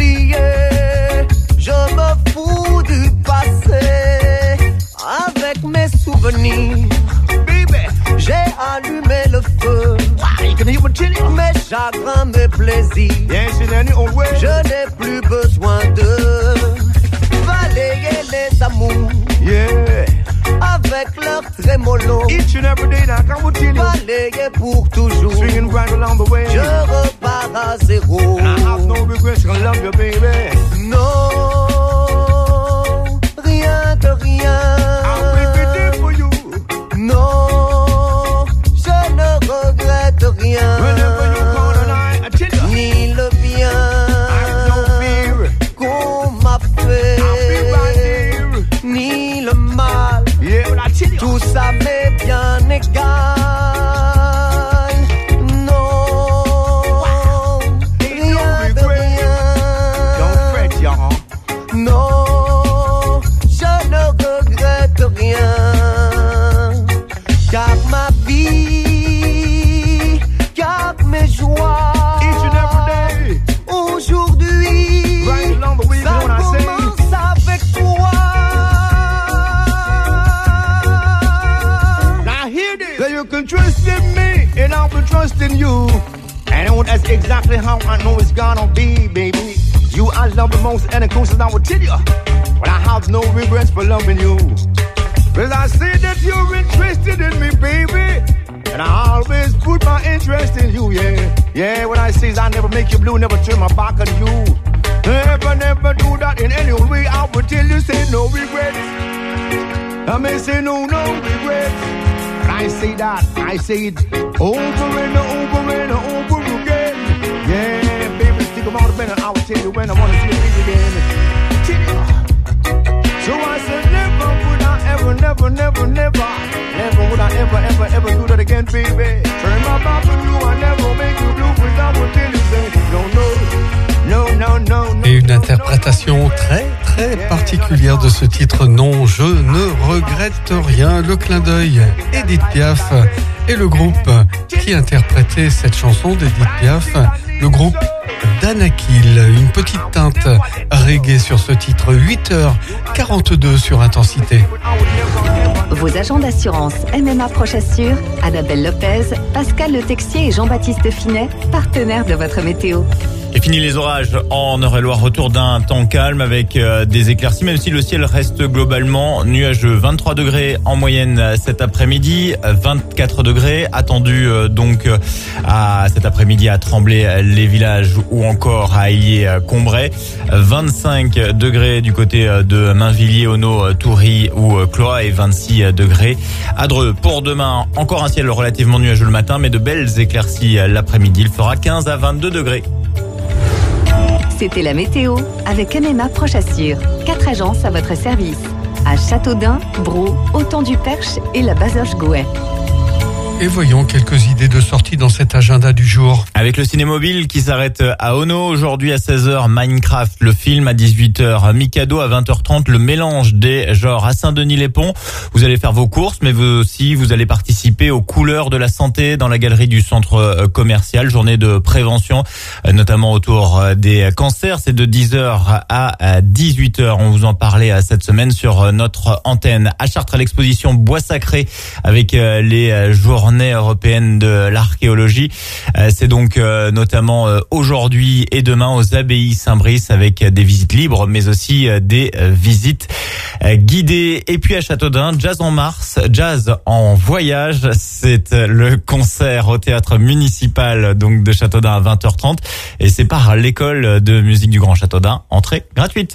oublier. Je me fous du passé avec mes souvenirs. J'ai allumé le feu. Mes chagrins, mes plaisirs. Je n'ai plus besoin de balayer les amours. Yeah. Avec leur trémolo. Each and every day now, come with you. Balayer pour toujours. Swinging right along the way. Je repars à zéro. And I have no regrets, I love you, baby. Non, rien de rien. I'll be there for you. Non, je ne regrette rien. Whenever you call and I, I tell you. Ni le bien. I don't fear qu'on m'a fait. I'll be right here. Ni le mal. Yeah, but I tell you. Tout ça m'est bien égal. Non, wow. Rien de rien. Don't fret, y'all. Non, je ne regrette rien. Car ma vie, car mes joies, each and every day, aujourd'hui, right along the way, ça commence avec toi. Now hear this. That you can trust in me, and I'll be trusting you. And that's exactly how I know it's gonna be, baby. You I love the most, and the closest I will tell you. But I have no regrets for loving you. Cause I see that you're interested in me, baby. And I always put my interest in you, yeah. Yeah, what I say is I never make you blue, never turn my back on you. Never, never do that in any way. I will tell you, say no regrets. I may say no, no regrets. But I say that, I say it over and over and over again. Yeah, baby, think about it better. I will tell you when I want to see you again. Tell you. So I said never would I ever, never, never, never, never would I ever, ever, ever do that again, baby. Turn my back on you, I never make you blue, but I will tell you, say, no, no, no, no, no. Et une interprétation très très particulière de ce titre. Non, je ne regrette rien. Le clin d'œil, Edith Piaf et le groupe qui interprétait cette chanson d'Edith Piaf, le groupe Danakil. Une petite teinte reggae sur ce titre. Huit heures quarante-deux sur Intensité. Vos agents d'assurance M M A Proche Assure, Annabelle Lopez, Pascal Le Texier et Jean-Baptiste Finet, partenaires de votre météo. Et fini les orages en Eure-et-Loire, retour d'un temps calme avec euh, des éclaircies, même si le ciel reste globalement nuageux. vingt-trois degrés en moyenne cet après-midi, vingt-quatre degrés attendus euh, donc euh, à cet après-midi à Tremblay-les-Villages ou encore à Aillier-Combray, vingt-cinq degrés du côté de Mainvilliers, Auneau, Toury ou Cloix et vingt-six degrés à Dreux. Pour demain, encore un ciel relativement nuageux le matin, mais de belles éclaircies l'après-midi. Il fera quinze à vingt-deux degrés. C'était la météo avec M M A Proche Assure. Quatre agences à votre service. À Châteaudun, Brou, Autant-du-Perche et la Bazoche-Gouet. Et voyons quelques idées de sortie dans cet agenda du jour. Avec le ciné-mobile qui s'arrête à Auneau, aujourd'hui à seize heures, Minecraft, le film, à dix-huit heures, Mikado, à vingt heures trente, le mélange des genres à Saint-Denis-les-Ponts. Vous allez faire vos courses, mais vous aussi, vous allez participer aux couleurs de la santé dans la galerie du centre commercial. Journée de prévention, notamment autour des cancers. C'est de dix heures à dix-huit heures. On vous en parlait cette semaine sur notre antenne. À Chartres, à l'exposition Bois Sacré avec les journées européenne de l'archéologie. C'est donc notamment aujourd'hui et demain aux abbayes Saint-Brice avec des visites libres mais aussi des visites guidées. Et puis à Châteaudun, Jazz en Mars, Jazz en voyage, c'est le concert au théâtre municipal donc de Châteaudun à vingt heures trente et c'est par l'école de musique du Grand Châteaudun, entrée gratuite.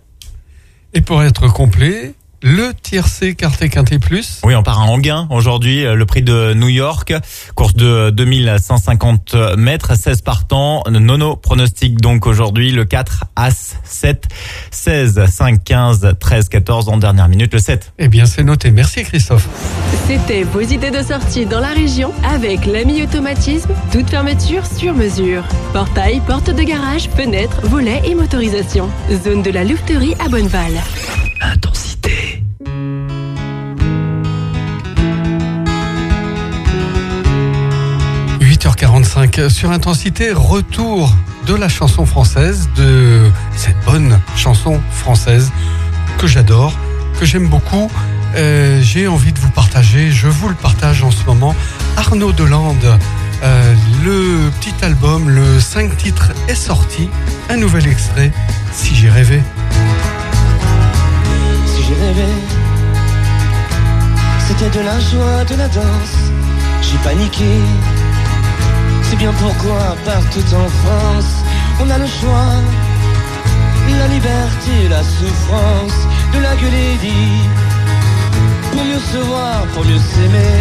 Et pour être complet, le tiercé Quartet Quintet Plus. Oui, on part à Enghien aujourd'hui, le prix de New York, course de deux mille cent cinquante mètres, seize partants, nono pronostic donc aujourd'hui, le quatre, As, sept, seize, cinq, quinze, treize, quatorze en dernière minute, le sept. Eh bien c'est noté, merci Christophe. C'était vos idées de sortie dans la région avec l'Ami Automatisme, toute fermeture sur mesure. Portail, porte de garage, fenêtres, volets et motorisation. Zone de la louveterie à Bonneval. Intensité. huit heures quarante-cinq sur Intensité, retour de la chanson française, de cette bonne chanson française que j'adore, que j'aime beaucoup. Euh, j'ai envie de vous partager, je vous le partage en ce moment, Arnaud Delande. Euh, le petit album, le cinq titres est sorti. Un nouvel extrait, Si j'ai rêvé. Si j'ai rêvé, c'était de la joie, de la danse. J'ai paniqué, c'est bien pourquoi partout en France on a le choix, la liberté, la souffrance, de la gueuler dit, pour mieux se voir, pour mieux s'aimer.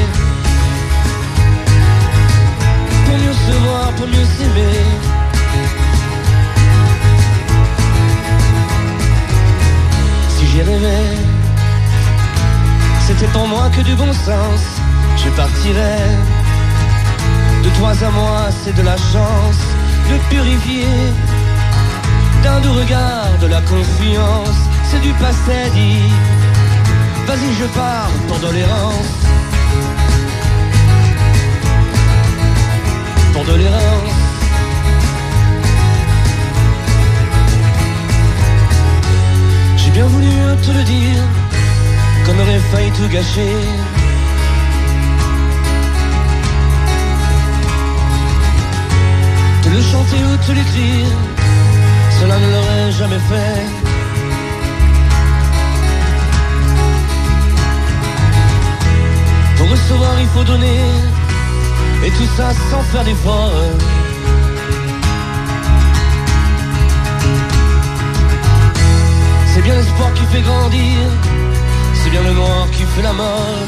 Pour mieux se voir, pour mieux s'aimer. Si j'ai rêvé, c'était pour moi que du bon sens. Je partirais de toi à moi, c'est de la chance. De purifier d'un doux regard, de la confiance. C'est du passé dit. Vas-y, je pars pour tolérance. Pour tolérance. J'ai bien voulu te le dire, qu'on aurait failli tout gâcher. Te le chanter ou te l'écrire, cela ne l'aurait jamais fait. Pour recevoir il faut donner, et tout ça sans faire d'effort. C'est bien l'espoir qui fait grandir, c'est bien le noir qui fait la mort.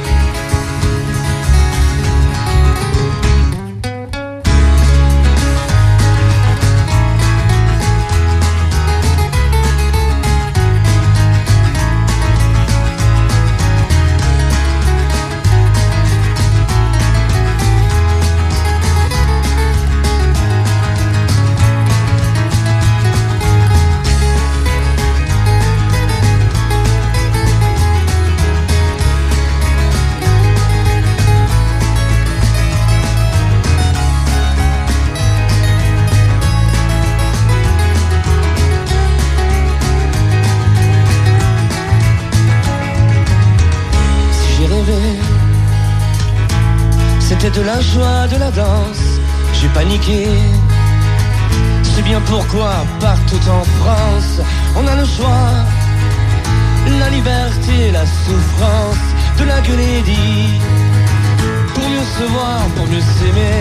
C'était de la joie, de la danse, j'ai paniqué. C'est bien pourquoi partout en France on a le choix, la liberté, la souffrance, de la gueuler dit, pour mieux se voir, pour mieux s'aimer.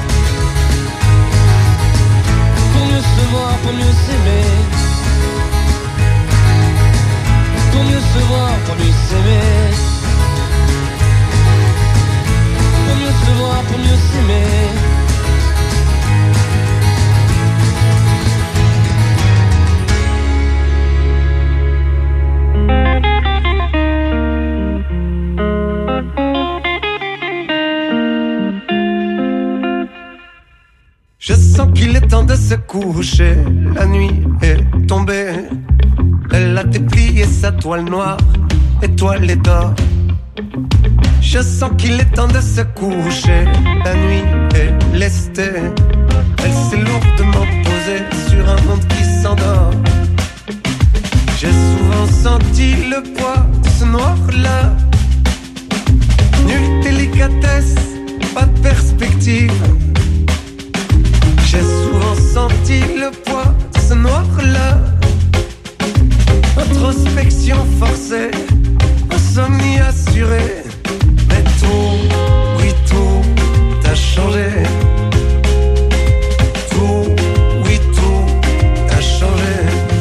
Pour mieux se voir, pour mieux s'aimer. Pour mieux se voir, pour mieux s'aimer. Pour mieux se voir, pour mieux s'aimer. Je sens qu'il est temps de se coucher. La nuit est tombée. Elle a déplié sa toile noire, étoilée d'or. Je sens qu'il est temps de se coucher. La nuit est lestée. Elle s'est lourdement posée sur un monde qui s'endort. J'ai souvent senti le poids de ce noir-là. Nulle délicatesse, pas de perspective. J'ai souvent senti le poids de ce noir-là. Introspection forcée, insomnie assurée. Mais tout, oui tout a changé. Tout, oui tout a changé.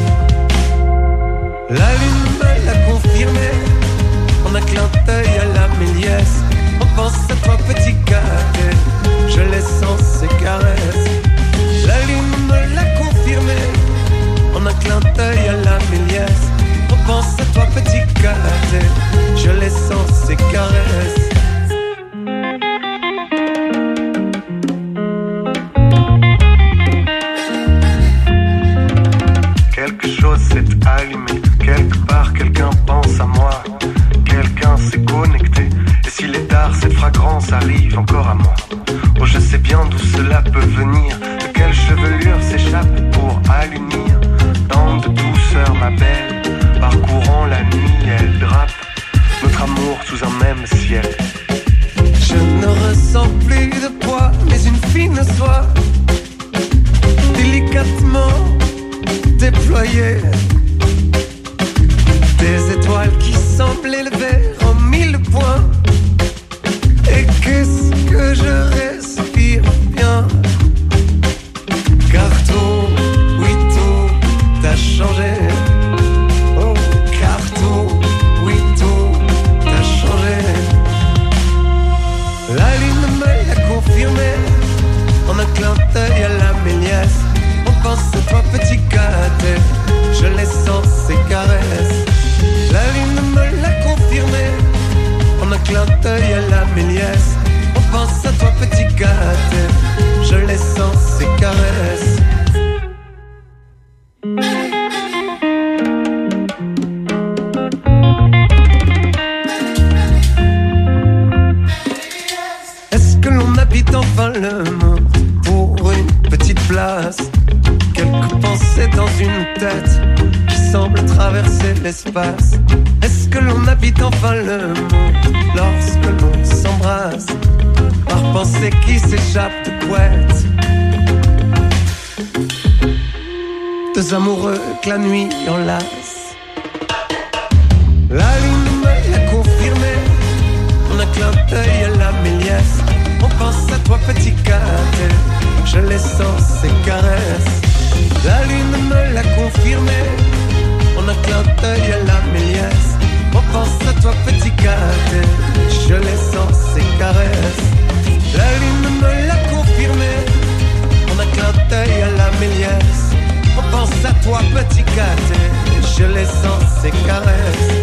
La lune me l'a confirmé, en un clin d'œil à la Méliès. On pense à toi petit carré, je les sens ses caresses. La lune me l'a confirmé, en un clin d'œil à la Méliès. On pense à toi petit carré, je les sens ses caresses. Quelque chose s'est allumé, quelque part quelqu'un pense à moi. Quelqu'un s'est connecté, et s'il est tard, cette fragrance arrive encore à moi. Oh, je sais bien d'où cela peut venir, de quelle chevelure s'échappe pour allunir tant de douceur, ma belle. Parcourant la nuit, elle drape notre amour sous un même ciel. Je ne ressens plus de poids, mais une fine soie délicatement déployée. Des étoiles qui semblent élevées en mille points. Et qu'est-ce que je respire bien. Car tout, oui tout a changé. Oh, car tout, oui tout a changé. La lune me l'a confirmé. En un clin d'œil à la Méliès. On pense à toi petit cadet. Je les sens ces caresses. La lune me l'a confirmé. En un clin d'œil à la Méliès. On pense à toi petit cadet. Je les sens ces caresses. Est-ce que l'on habite enfin le monde pour une petite place? Quelques pensées dans une tête qui semble traverser l'espace. Est-ce que l'on habite enfin le monde lorsque l'on s'embrasse par pensées qui s'échappent de couettes? Deux amoureux que la nuit enlace. La lune me l'a confirmé. On a clin d'œil à la Méliès. On pense à toi petit cadet. Je les sens ces caresses. La lune me l'a confirmé. On a clin d'œil à la Méliès. On pense à toi petit cadet. Je les sens ces caresses. La lune me l'a confirmé. On a clin d'œil à la Méliès. On pense à toi petit cadet. Je les sens ces caresses.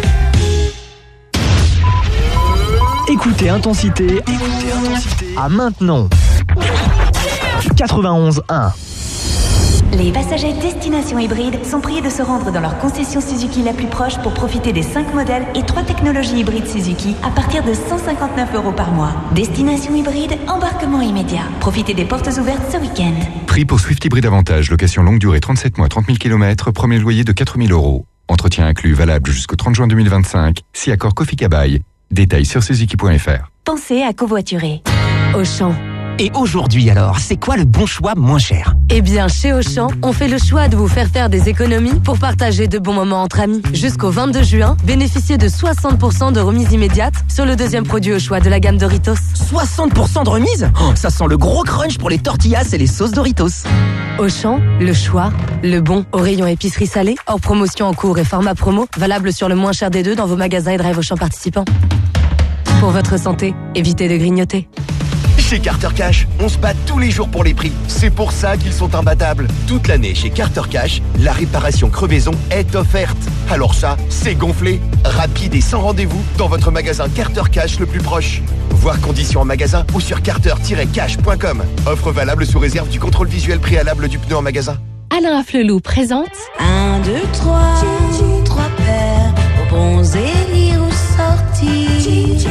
Écoutez Intensité, Écoutez Intensité à maintenant. quatre-vingt-onze un. Les passagers destination hybride sont priés de se rendre dans leur concession Suzuki la plus proche pour profiter des cinq modèles et trois technologies hybrides Suzuki à partir de cent cinquante-neuf euros par mois. Destination hybride, embarquement immédiat. Profitez des portes ouvertes ce week-end. Prix pour Swift Hybride Avantage, location longue durée trente-sept mois, trente mille kilomètres, premier loyer de quatre mille euros. Entretien inclus valable jusqu'au trente juin deux mille vingt-cinq, si accord Kofi-Kabai. Détails sur suzuki point f r. Pensez à covoiturer. Auchan. Et aujourd'hui alors, c'est quoi le bon choix moins cher? Eh bien, chez Auchan, on fait le choix de vous faire faire des économies pour partager de bons moments entre amis. Jusqu'au vingt-deux juin, bénéficiez de soixante pour cent de remise immédiate sur le deuxième produit au choix de la gamme Doritos. soixante pour cent de remise? Oh, ça sent le gros crunch pour les tortillas et les sauces Doritos. Auchan, le choix, le bon au rayon épicerie salée, hors promotion en cours et format promo, valable sur le moins cher des deux dans vos magasins et drive Auchan participants. Pour votre santé, évitez de grignoter. Chez Carter Cash, on se bat tous les jours pour les prix. C'est pour ça qu'ils sont imbattables. Toute l'année chez Carter Cash, la réparation crevaison est offerte. Alors ça, c'est gonflé, rapide et sans rendez-vous dans votre magasin Carter Cash le plus proche. Voir conditions en magasin ou sur carter tiret cash point com. Offre valable sous réserve du contrôle visuel préalable du pneu en magasin. Alain Afflelou présente un, deux, trois, trois paires, bons élire ou sortir.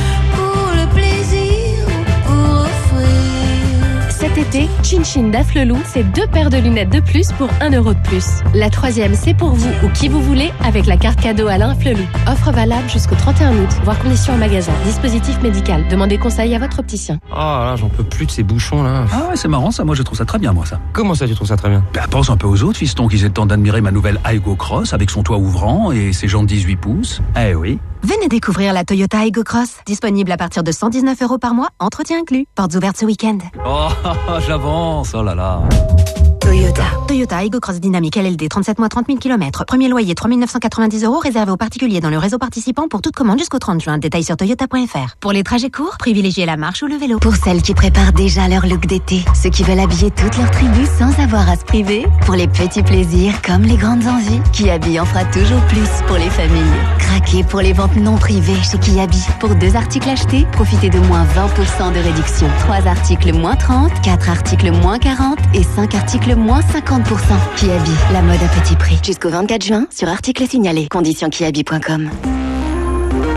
Cet été, Chin Chin d'Afflelou, c'est deux paires de lunettes de plus pour un euro de plus. La troisième, c'est pour vous ou qui vous voulez avec la carte cadeau Alain Afflelou. Offre valable jusqu'au trente et un août. Voir conditions en magasin. Dispositif médical. Demandez conseil à votre opticien. Oh là, j'en peux plus de ces bouchons là. Ah ouais, c'est marrant ça. Moi, je trouve ça très bien, moi, ça. Comment ça, tu trouves ça très bien? Bah, pense un peu aux autres, fiston, qu'ils aient le temps d'admirer ma nouvelle Aygo Cross avec son toit ouvrant et ses jantes dix-huit pouces. Eh oui. Venez découvrir la Toyota Aygo Cross. Disponible à partir de cent dix-neuf euros par mois, entretien inclus. Portes ouvertes ce week-end. Oh, j'avance, oh là là. Toyota. Toyota Aygo Cross Dynamique L L D, trente-sept mois, trente mille kilomètres. Premier loyer trois mille neuf cent quatre-vingt-dix euros réservé aux particuliers dans le réseau participant pour toute commande jusqu'au trente juin. Détails sur toyota point f r. Pour les trajets courts, privilégiez la marche ou le vélo. Pour celles qui préparent déjà leur look d'été, ceux qui veulent habiller toute leur tribu sans avoir à se priver, pour les petits plaisirs comme les grandes envies, Kiabi en fera toujours plus pour les familles. Craquez pour les ventes non privées chez Kiabi. Pour deux articles achetés, profitez de moins vingt pour cent de réduction. Trois articles moins trente, quatre articles moins quarante et cinq articles moins cinquante pour cent. Kiabi, la mode à petit prix. Jusqu'au vingt-quatre juin sur articles signalés. Conditions kiabi point com.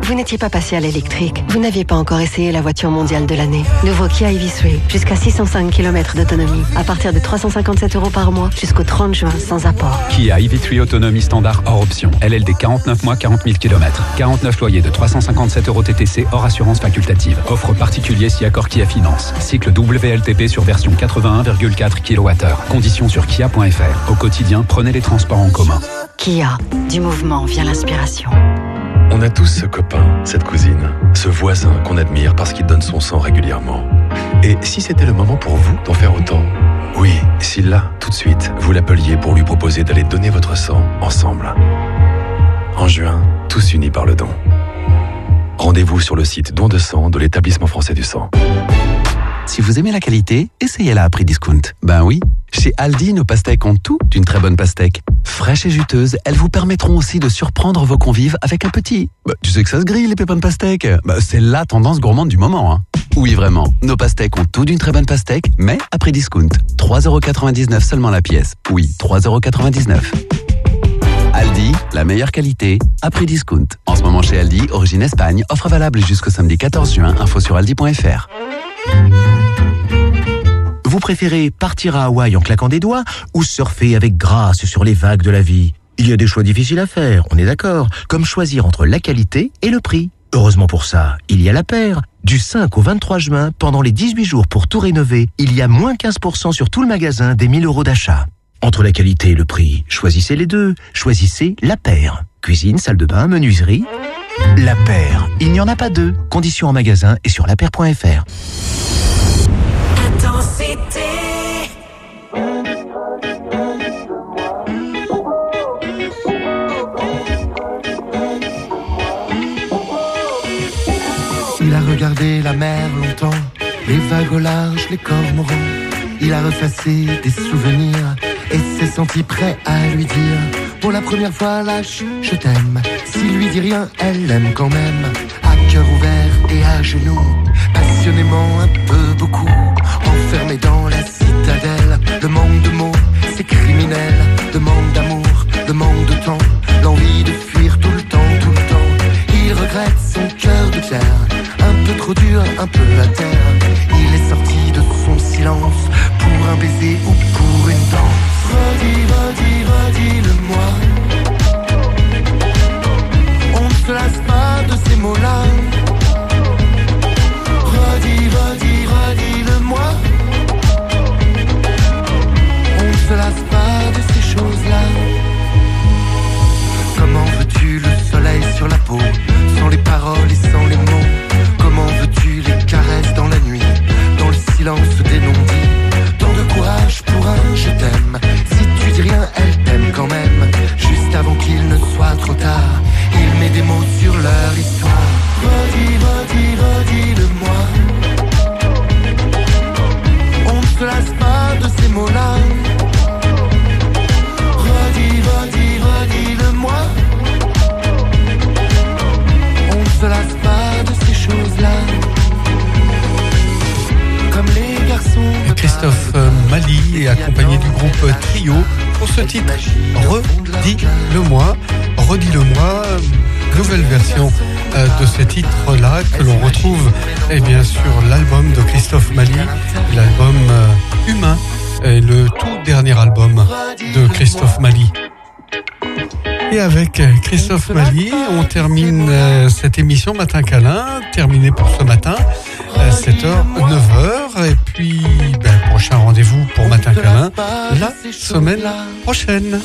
vous n'étiez pas passé à l'électrique. Vous n'aviez pas encore essayé la voiture mondiale de l'année. Nouveau Kia E V trois, jusqu'à six cent cinq kilomètres d'autonomie. À partir de trois cent cinquante-sept euros par mois, jusqu'au trente juin, sans apport. Kia E V trois autonomie standard hors option. L L D quarante-neuf mois, quarante mille kilomètres. quarante-neuf loyers de trois cent cinquante-sept euros T T C hors assurance facultative. Offre particulier si accord Kia Finance. Cycle W L T P sur version quatre-vingt-un virgule quatre kilowattheures. Conditions sur kia point f r. Au quotidien, prenez les transports en commun. Kia, du mouvement vient l'inspiration. On a tous ce copain, cette cousine, ce voisin qu'on admire parce qu'il donne son sang régulièrement. Et si c'était le moment pour vous d'en faire autant ? Oui, si là, tout de suite, vous l'appeliez pour lui proposer d'aller donner votre sang ensemble. En juin, tous unis par le don. Rendez-vous sur le site don de sang de l'Établissement français du sang. Si vous aimez la qualité, essayez-la à prix discount. Ben oui, chez Aldi, nos pastèques ont tout d'une très bonne pastèque. Fraîches et juteuses, elles vous permettront aussi de surprendre vos convives avec un petit... Bah, tu sais que ça se grille, les pépins de pastèque. Bah, c'est la tendance gourmande du moment. Hein. Oui, vraiment, nos pastèques ont tout d'une très bonne pastèque, mais à prix discount. trois euros quatre-vingt-dix-neuf seulement la pièce. Oui, trois euros quatre-vingt-dix-neuf. Aldi, la meilleure qualité, à prix discount. En ce moment chez Aldi, origine Espagne, offre valable jusqu'au samedi quatorze juin, info sur aldi point f r. Vous préférez partir à Hawaï en claquant des doigts ou surfer avec grâce sur les vagues de la vie ? Il y a des choix difficiles à faire, on est d'accord, comme choisir entre la qualité et le prix. Heureusement pour ça, il y a La Paire. Du cinq au vingt-trois juin, pendant les dix-huit jours pour tout rénover, il y a moins quinze pour cent sur tout le magasin des mille euros d'achat. Entre la qualité et le prix, choisissez les deux. Choisissez La Paire. Cuisine, salle de bain, menuiserie. La Paire, il n'y en a pas deux. Conditions en magasin et sur la paire point f r. Intensité. Il a regardé la mer longtemps, les vagues au large, les cormorans. Il a refacé des souvenirs et s'est senti prêt à lui dire pour la première fois lâche, je t'aime. S'il lui dit rien, elle l'aime quand même. À cœur ouvert et à genoux, passionnément un peu beaucoup, enfermé dans la citadelle. Le manque de mots, c'est criminel. Le manque d'amour, le manque de temps, l'envie de fuir tout le temps, tout le temps. Il regrette son cœur de pierre, un peu trop dur, un peu à terre. Il est sorti de son silence pour un baiser ou pour une danse. Redis, redis, redis-le-moi. On ne se lasse pas de ces mots-là. Redis, redis, redis-le-moi. On ne se lasse pas de ces choses-là. Comment veux-tu le soleil sur la peau, sans les paroles et sans les mots? Comment veux-tu les caresses dans la nuit, dans le silence des non-dits? Tant de courage pour un je t'aime. Si tu dis rien, elle t'aime quand même. Juste avant qu'il ne soit trop tard, il met des mots sur leur histoire. Redis, redis, redis-le-moi. On ne se lasse pas de ces mots-là. Redis, redis, redis-le-moi. On ne se lasse pas de ces choses-là. Comme les garçons. Christophe Mali est accompagné du groupe Trio pour ce titre Redis-le-moi. Redis-le-moi, nouvelle version de ce titre-là que l'on retrouve eh bien, sur l'album de Christophe Mali, l'album Humain, et le tout dernier album de Christophe Mali. Et avec Christophe Mali, on termine cette émission Matin Câlin, terminée pour ce matin, sept heures, neuf heures. Et puis, ben, prochain rendez-vous pour Matin Câlin, la semaine prochaine.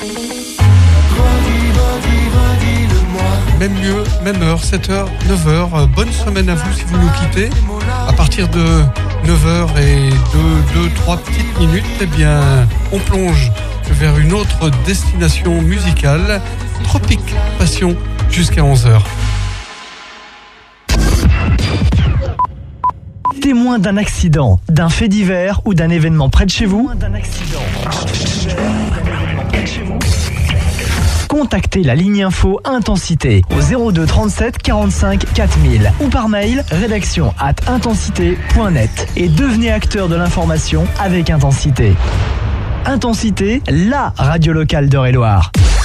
Même lieu, même heure, sept heures, neuf heures. Bonne semaine à vous si vous nous quittez. À partir de neuf heures et deux, trois petites minutes, eh bien, on plonge vers une autre destination musicale, Tropique Passion, jusqu'à onze heures. Témoin d'un accident, d'un fait divers ou d'un événement près de chez vous, contactez la ligne info Intensité au zéro deux trente-sept quarante-cinq quatre mille ou par mail rédaction arobase intensité point net et devenez acteur de l'information avec Intensité. Intensité, la radio locale d'Eure-et-Loir.